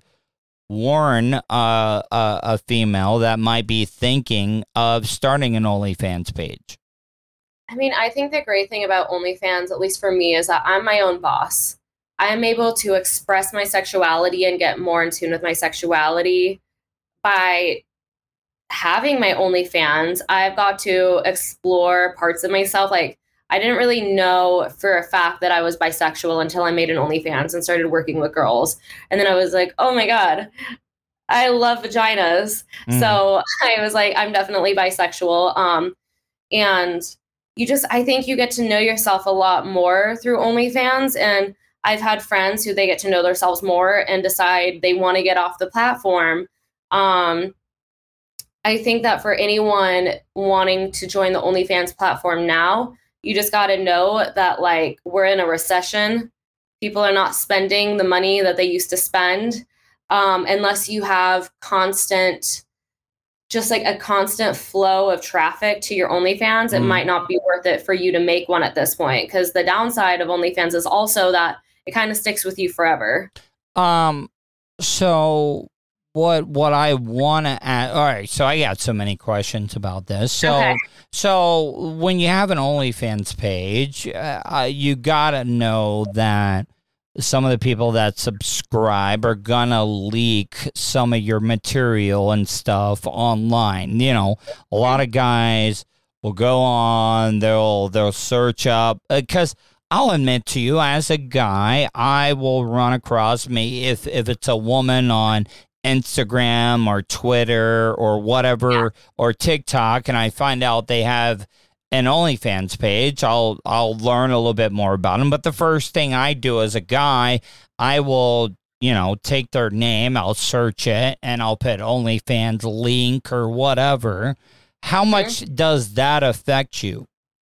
warn uh, a, a female that might be thinking of starting an OnlyFans page? I mean, I think the great thing about OnlyFans, at least for me, is that I'm my own boss. I am able to express my sexuality and get more in tune with my sexuality by having my OnlyFans. I've got to explore parts of myself. Like, I didn't really know for a fact that I was bisexual until I made an OnlyFans and started working with girls. And then I was like, oh my God, I love vaginas. Mm. So I was like, I'm definitely bisexual. Um, and you just, I think you get to know yourself a lot more through OnlyFans. And I've had friends who they get to know themselves more and decide they want to get off the platform. Um, I think that for anyone wanting to join the OnlyFans platform now, you just got to know that, like, we're in a recession. People are not spending the money that they used to spend um, unless you have constant, just like a constant flow of traffic to your OnlyFans. Mm. It might not be worth it for you to make one at this point, because the downside of OnlyFans is also that it kind of sticks with you forever. Um. So what what I want to add, all right, so I got so many questions about this. So okay. so when you have an OnlyFans page, uh, you got to know that some of the people that subscribe are going to leak some of your material and stuff online. You know, a lot of guys will go on, they'll they'll search up, because I'll admit to you, as a guy, I will run across me if if it's a woman on Instagram or Twitter or whatever, yeah. or TikTok, and I find out they have an OnlyFans page, I'll I'll learn a little bit more about them. But the first thing I do as a guy, I will, you know, take their name, I'll search it, and I'll put OnlyFans link or whatever. How mm-hmm. much does that affect you?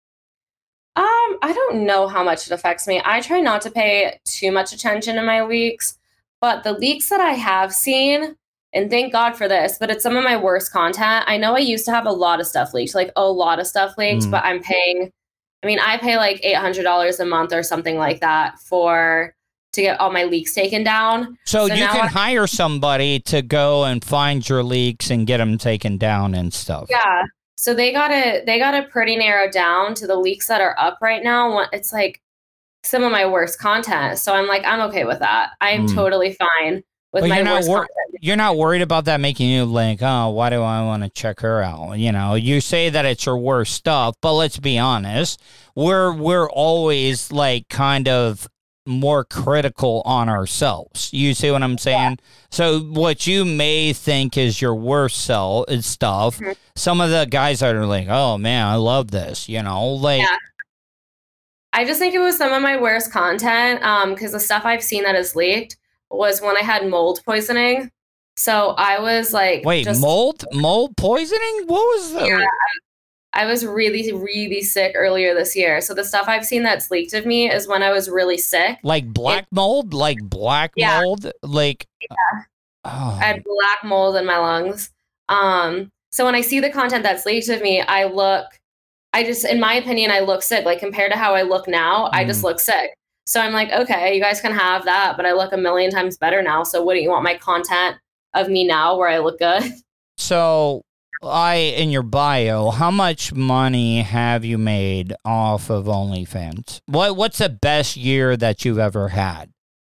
Um, I don't know how much it affects me. I try not to pay too much attention to my leaks, but the leaks that I have seen, and thank God for this, but it's some of my worst content. I know I used to have a lot of stuff leaked, like a lot of stuff leaked, mm. but I'm paying, I mean, I pay like eight hundred dollars a month or something like that for, to get all my leaks taken down. So, so you can I, hire somebody to go and find your leaks and get them taken down and stuff. Yeah. So they got it, they got it pretty narrowed down to the leaks that are up right now. It's like some of my worst content. So I'm like, I'm okay with that. I'm mm. totally fine with but my you're not worst wor- content. You're not worried about that making you like, oh, why do I want to check her out? You know, you say that it's your worst stuff, but let's be honest. We're, we're always like kind of more critical on ourselves. You see what I'm saying? Yeah. So what you may think is your worst self is stuff. Mm-hmm. Some of the guys are like, oh man, I love this, you know, like. Yeah. I just think it was some of my worst content. Um, cause the stuff I've seen that is leaked was when I had mold poisoning. So I was like, wait, just, mold, mold poisoning? What was that? Yeah. I was really, really sick earlier this year. So the stuff I've seen that's leaked of me is when I was really sick. Like black it, mold? Like black yeah. mold? Like, yeah. Oh. I had black mold in my lungs. Um, so when I see the content that's leaked of me, I look, I just, in my opinion, I look sick. Like compared to how I look now, mm. I just look sick. So I'm like, okay, you guys can have that, but I look a million times better now. So what do you want my content of me now where I look good? So I, in your bio, how much money have you made off of OnlyFans? What What's the best year that you've ever had?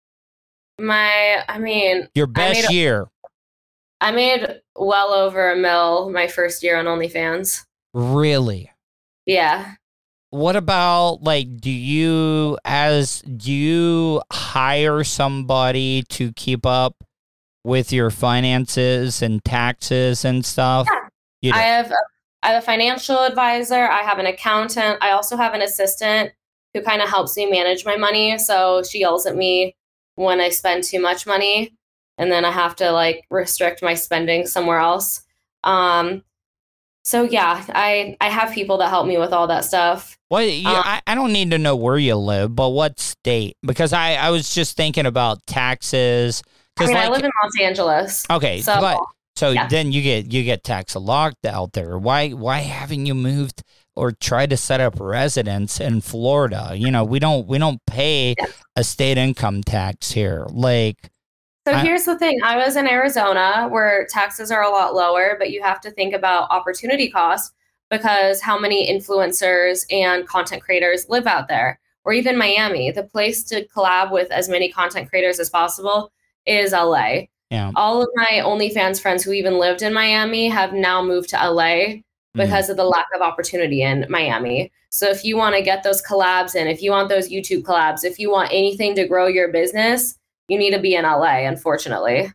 My, I mean, your best I a, year. I made well over a mil my first year on OnlyFans. Really? Yeah. What about, like, do you, as, do you hire somebody to keep up with your finances and taxes and stuff? Yeah. I have a, I have a financial advisor. I have an accountant. I also have an assistant who kind of helps me manage my money. So she yells at me when I spend too much money, and then I have to like restrict my spending somewhere else. Um, so yeah, I I have people that help me with all that stuff. Well, yeah, um, I, I don't need to know where you live, but what state? Because I, I was just thinking about taxes. I mean, like, I live in Los Angeles. Okay, so. but. So yeah. then you get you get tax locked out there. Why why haven't you moved or tried to set up residence in Florida? You know, we don't we don't pay yeah. a state income tax here. Like, so I, here's the thing: I was in Arizona where taxes are a lot lower, but you have to think about opportunity cost because how many influencers and content creators live out there, or even Miami. The place to collab with as many content creators as possible is L A. Yeah. All of my OnlyFans friends who even lived in Miami have now moved to L A because mm. of the lack of opportunity in Miami. So if you want to get those collabs in, if you want those YouTube collabs, if you want anything to grow your business, you need to be in L A, unfortunately.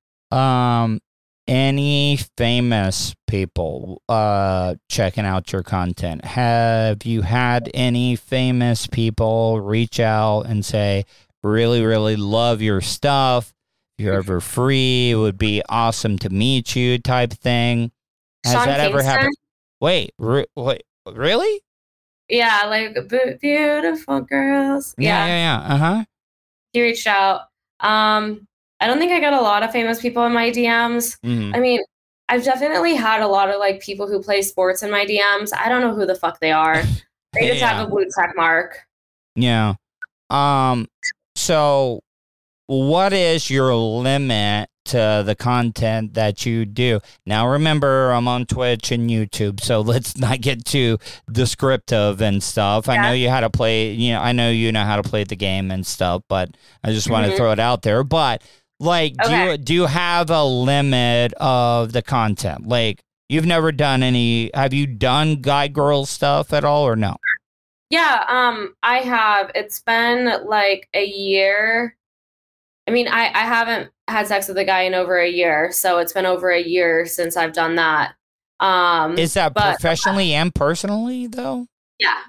Um, any famous people uh, checking out your content? Have you had any famous people reach out and say, really, really love your stuff? If you're ever free, it would be awesome to meet you type thing. Has Sean that Kingston? ever happened? Wait, re- wait, really? Yeah, like beautiful girls. Yeah, yeah, yeah. yeah. Uh-huh. He reached out. Um, I don't think I got a lot of famous people in my D Ms. Mm-hmm. I mean, I've definitely had a lot of like people who play sports in my D Ms. I don't know who the fuck they are. They just yeah. have a blue check mark. Yeah. Um. So, what is your limit to the content that you do? Now, remember, I'm on Twitch and YouTube, so let's not get too descriptive and stuff. Yeah. I know you how to play, you know, I know you know how to play the game and stuff, but I just want to mm-hmm. throw it out there. But, like, okay. do you, do you have a limit of the content? Like, you've never done any, have you done guy-girl stuff at all or no? Yeah, um, I have. It's been like a year. I mean, I, I haven't had sex with a guy in over a year, so it's been over a year since I've done that. Um, Is that but, professionally and personally, though? Yeah.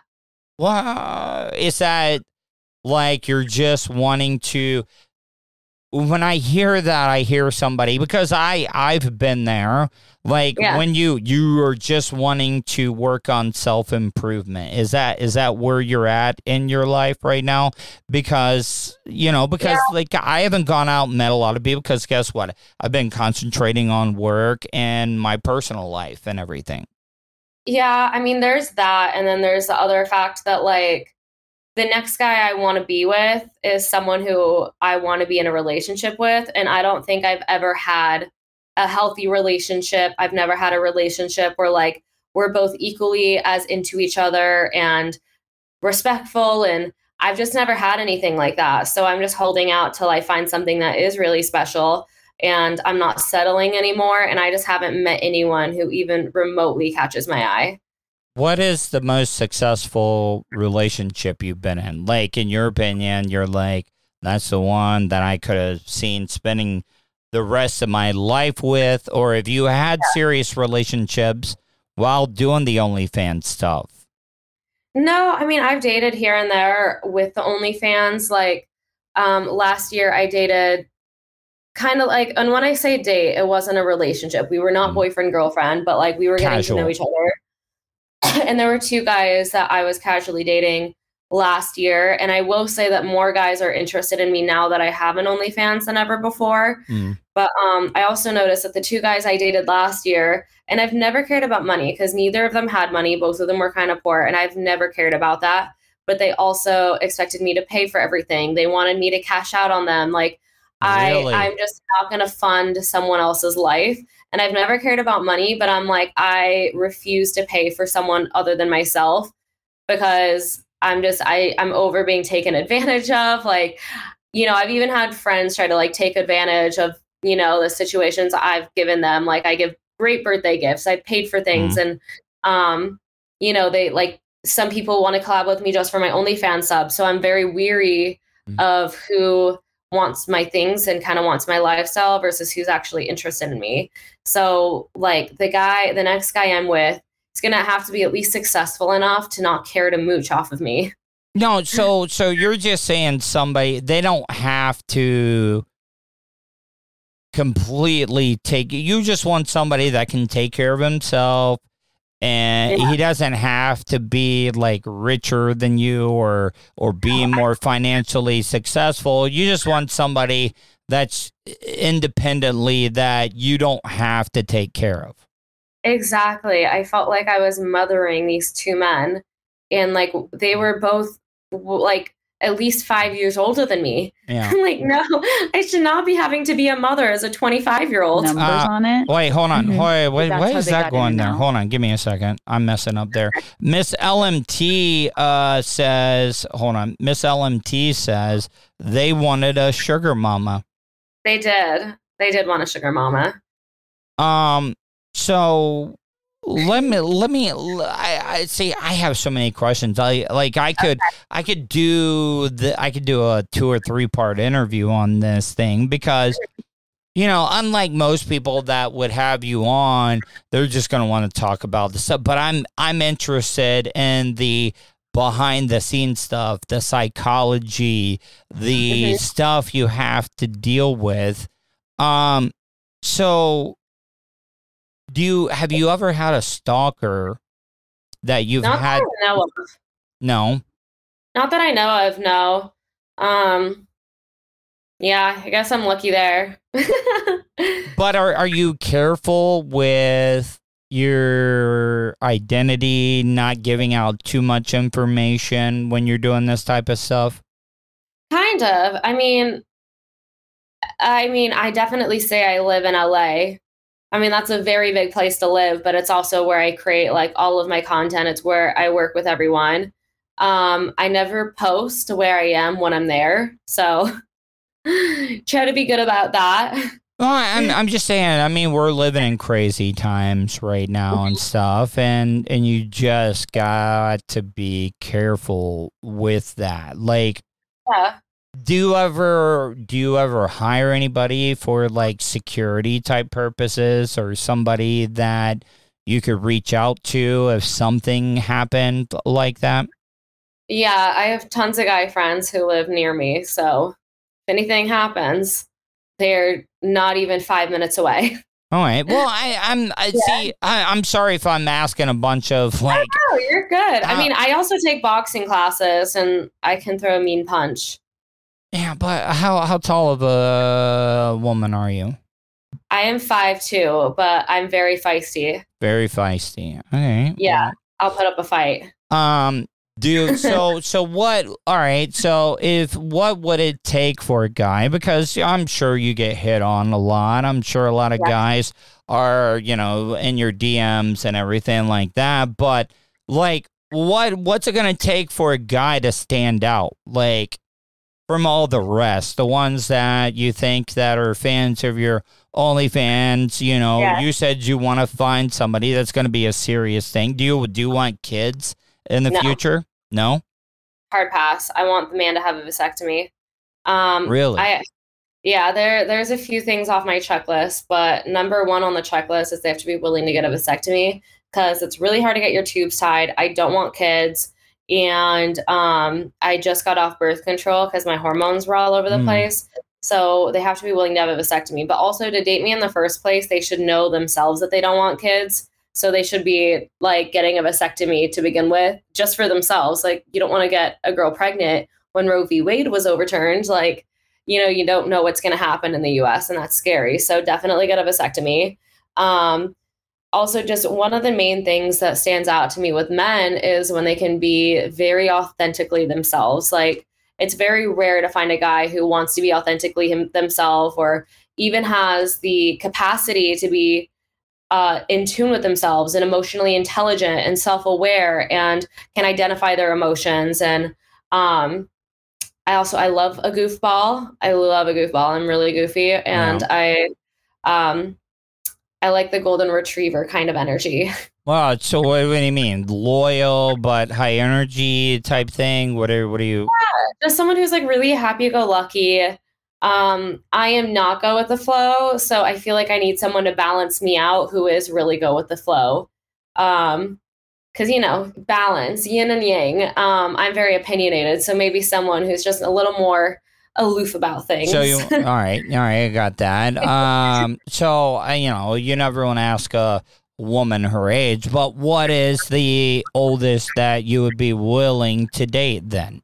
Well, is that like you're just wanting to... When I hear that, I hear somebody, because I, I've been there, like Yeah. when you, you are just wanting to work on self-improvement. Is that, is that where you're at in your life right now? Because, you know, because Yeah. like I haven't gone out and met a lot of people, because guess what? I've been concentrating on work and my personal life and everything. Yeah, I mean, there's that. And then there's the other fact that, like, the next guy I want to be with is someone who I want to be in a relationship with. And I don't think I've ever had a healthy relationship. I've never had a relationship where, like, we're both equally as into each other and respectful. And I've just never had anything like that. So I'm just holding out till I find something that is really special. And I'm not settling anymore. And I just haven't met anyone who even remotely catches my eye. What is the most successful relationship you've been in? Like, in your opinion, you're like, that's the one that I could have seen spending the rest of my life with, or if you had serious relationships while doing the OnlyFans stuff? No, I mean, I've dated here and there with the OnlyFans. Like, um, last year I dated kind of like, and when I say date, it wasn't a relationship. We were not boyfriend, girlfriend, but like we were getting Casual. to know each other. And there were two guys that I was casually dating last year. And I will say that more guys are interested in me now that I have an OnlyFans than ever before. Mm. But um, I also noticed that the two guys I dated last year, and I've never cared about money because neither of them had money. Both of them were kind of poor, and I've never cared about that. But they also expected me to pay for everything. They wanted me to cash out on them. Like, Really? I, I'm just not going to fund someone else's life. And I've never cared about money, but I'm like, I refuse to pay for someone other than myself because I'm just, I, I'm over being taken advantage of. Like, you know, I've even had friends try to like take advantage of, you know, the situations I've given them. Like, I give great birthday gifts. I paid for things. Mm. And, um, you know, they like, some people want to collab with me just for my OnlyFans sub. So I'm very weary Mm. of who wants my things and kind of wants my lifestyle versus who's actually interested in me. So like the guy, the next guy I'm with, is going to have to be at least successful enough to not care to mooch off of me. No, so so you're just saying somebody, they don't have to completely take, you just want somebody that can take care of himself, and Yeah. he doesn't have to be like richer than you or or be more financially successful. You just want somebody that's independently that you don't have to take care of. Exactly. I felt like I was mothering these two men, and like they were both w- like at least five years older than me. Yeah. I'm like, no, I should not be having to be a mother as a twenty-five year old. Numbers Uh, on it. Wait, hold on. Mhm. Wait, wait, That's why how is they that got in going and there? out. Hold on, give me a second. I'm messing up there. Miss L M T uh, says, hold on. Miss L M T says they wanted a sugar mama. They did. They did want a sugar mama. Um, so let me let me I, I see I have so many questions. I like I could I could do the I could do a two or three part interview on this thing because you know, unlike most people that would have you on, they're just going to want to talk about the stuff, but I'm I'm interested in the behind the scenes stuff, the psychology, the Mhm. stuff you have to deal with. Um so do you have you ever had a stalker that you've Not had? that I know of. No. Not that I know of, no. Um, yeah, I guess I'm lucky there. But are are you careful with your identity, not giving out too much information when you're doing this type of stuff? Kind of. I mean, I mean, I definitely say I live in L A. I mean, that's a very big place to live, but it's also where I create like all of my content. It's where I work with everyone. Um, I never post where I am when I'm there. So try to be good about that. Well, I'm I'm just saying. I mean, we're living in crazy times right now and stuff, and and you just got to be careful with that. Like, yeah. Do you ever do you ever hire anybody for like security type purposes, or somebody that you could reach out to if something happened like that? Yeah, I have tons of guy friends who live near me, so if anything happens, they're not even five minutes away. All right. Well, I, I'm I Yeah. see. I, I'm sorry if I'm asking a bunch of like. Oh, you're good. I Uh, mean, I also take boxing classes, and I can throw a mean punch. Yeah, but how how tall of a woman are you? I am five two, but I'm very feisty. Very feisty. Okay. Yeah, I'll put up a fight. Um. Do so. So what? All right. So if what would it take for a guy? Because I'm sure you get hit on a lot. I'm sure a lot of Yeah. guys are, you know, in your D Ms and everything like that. But like, what what's it gonna take for a guy to stand out? Like, from all the rest, the ones that you think that are fans of your OnlyFans, you know, Yeah. you said you want to find somebody that's going to be a serious thing. Do you do you want kids in the No. future? No? Hard pass. I want the man to have a vasectomy. Um, Really? I, yeah, there there's a few things off my checklist, but number one on the checklist is they have to be willing to get a vasectomy because it's really hard to get your tubes tied. I don't want kids. And um, I just got off birth control because my hormones were all over the Mm. place. So they have to be willing to have a vasectomy. But also to date me in the first place, they should know themselves that they don't want kids. So they should be like getting a vasectomy to begin with, just for themselves. Like, you don't want to get a girl pregnant when Roe v. Wade was overturned. Like, you know, you don't know what's going to happen in the U S, and that's scary. So definitely get a vasectomy. Um, Also, just one of the main things that stands out to me with men is when they can be very authentically themselves. Like, it's very rare to find a guy who wants to be authentically him, themselves, or even has the capacity to be uh, in tune with themselves and emotionally intelligent and self-aware and can identify their emotions. And um, I also, I love a goofball. I love a goofball. I'm really goofy. And Wow. I, um, I like the golden retriever kind of energy. Well, so what, what do you mean? Loyal but high energy type thing? What are what are you? Yeah, just someone who's like really happy-go-lucky. Um, I am not go with the flow, so I feel like I need someone to balance me out who is really go with the flow. Um, because you know, balance, yin and yang. Um, I'm very opinionated, so maybe someone who's just a little more aloof about things. So you all right? All right, I got that. Um, so I, you know, you never want to ask a woman her age, but what is the oldest that you would be willing to date then?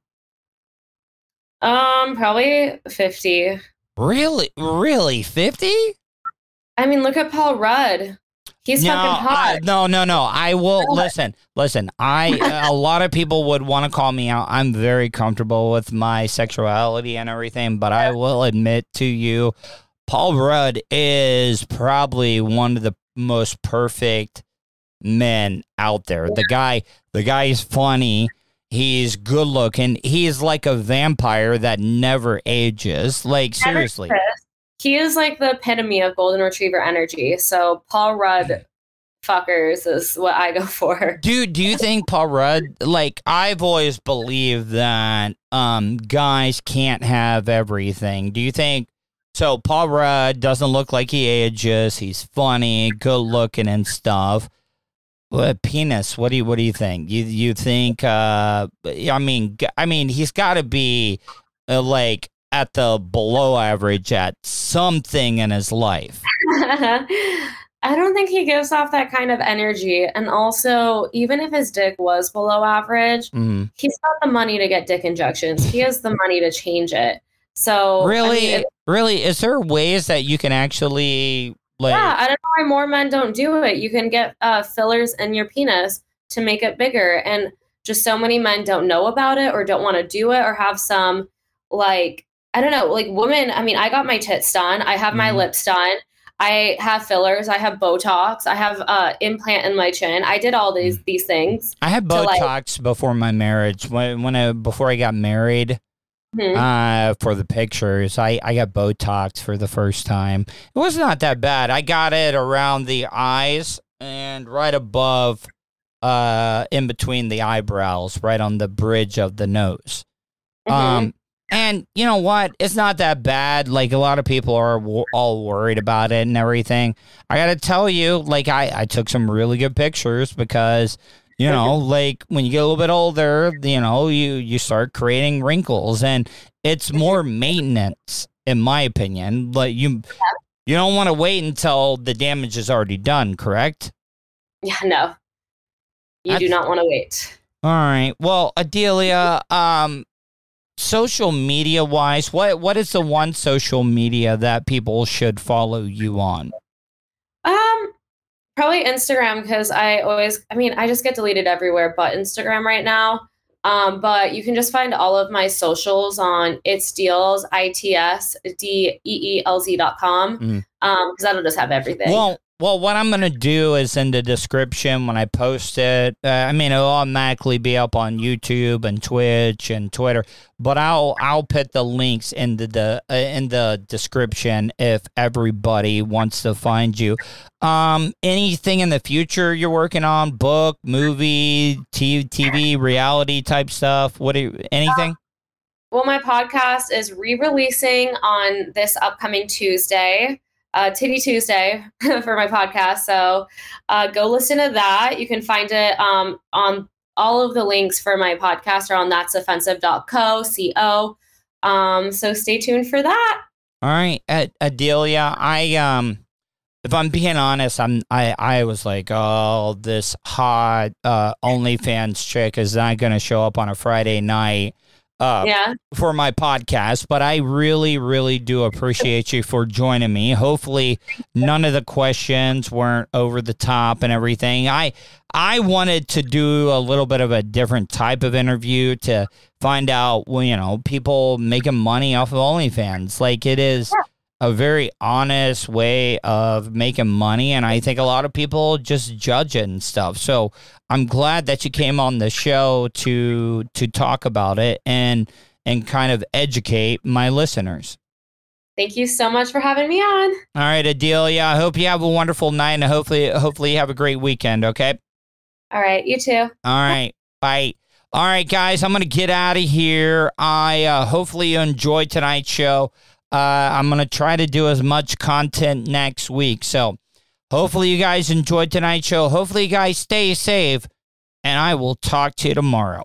um, probably fifty. Really, really, fifty? I mean, look at Paul Rudd. He's no, fucking hot. I, no, no, no. I will listen. Listen, I a lot of people would want to call me out. I'm very comfortable with my sexuality and everything, but I will admit to you, Paul Rudd is probably one of the most perfect men out there. The guy, the guy is funny. He's good looking. He's like a vampire that never ages. Like, seriously. He is like the epitome of golden retriever energy. So Paul Rudd fuckers is what I go for. Do do you think Paul Rudd, like, I've always believed that um guys can't have everything. Do you think so? Paul Rudd doesn't look like he ages. He's funny, good looking and stuff. What penis? What do you what do you think? You you think uh I mean I mean he's got to be uh, like at the below average at something in his life. I don't think he gives off that kind of energy. And also, even if his dick was below average, Mhm. he's got the money to get dick injections. He has the money to change it. So Really, I mean, it- really, is there ways that you can actually like? yeah, I don't know why more men don't do it. You can get uh, fillers in your penis to make it bigger, and just so many men don't know about it or don't want to do it or have some like I don't know, like women. I mean, I got my tits done. I have my Mhm. lips done. I have fillers. I have Botox. I have uh, implant in my chin. I did all these these things. I had to, like- Botox before my marriage. When when I before I got married, Mhm. uh, for the pictures. I, I got Botox for the first time. It was not that bad. I got it around the eyes and right above, uh, in between the eyebrows, right on the bridge of the nose. Um, and you know what? It's not that bad. Like, a lot of people are w- all worried about it and everything. I got to tell you, like, I, I took some really good pictures because, you know, like, when you get a little bit older, you know, you, you start creating wrinkles, and it's more maintenance, in my opinion. Like, you, you don't want to wait until the damage is already done, correct? Yeah, no. You do That's- not want to wait. All right. Well, Adelia, um, social media wise, what what is the one social media that people should follow you on? Um, probably Instagram, because I always, I mean, I just get deleted everywhere but Instagram right now. Um, but you can just find all of my socials on It's Deals, I T S D E E L Z dot com. Mm. Um, because that'll just have everything. Well, well, what I'm gonna do is in the description when I post it. Uh, I mean, it'll automatically be up on YouTube and Twitch and Twitter, but I'll I'll put the links in the, the uh, in the description if everybody wants to find you. Um, anything in the future you're working on? Book, movie, T V, reality type stuff? What? Do you, anything? Well, my podcast is re-releasing on this upcoming Tuesday. Uh, Titty Tuesday for my podcast. So uh, go listen to that. You can find it um, on all of the links for my podcast are on that's offensive dot co, C O. Um, so stay tuned for that. All right, Ad- Adelia, I um, if I'm being honest, I'm I I was like, oh, this hot uh OnlyFans chick is not going to show up on a Friday night. Uh, Yeah. for my podcast, but I really, really do appreciate you for joining me. Hopefully, none of the questions weren't over the top and everything. I I wanted to do a little bit of a different type of interview to find out, well, you know, people making money off of OnlyFans. Like, it is a very honest way of making money, and I think a lot of people just judge it and stuff. So I'm glad that you came on the show to to talk about it and and kind of educate my listeners. Thank you so much for having me on. All right, Adelia, I hope you have a wonderful night, and hopefully hopefully you have a great weekend, okay? All right, you too. All right, bye. All right, guys, I'm going to get out of here. I uh, hopefully you enjoyed tonight's show. Uh, I'm going to try to do as much content next week. So hopefully you guys enjoyed tonight's show. Hopefully you guys stay safe, and I will talk to you tomorrow.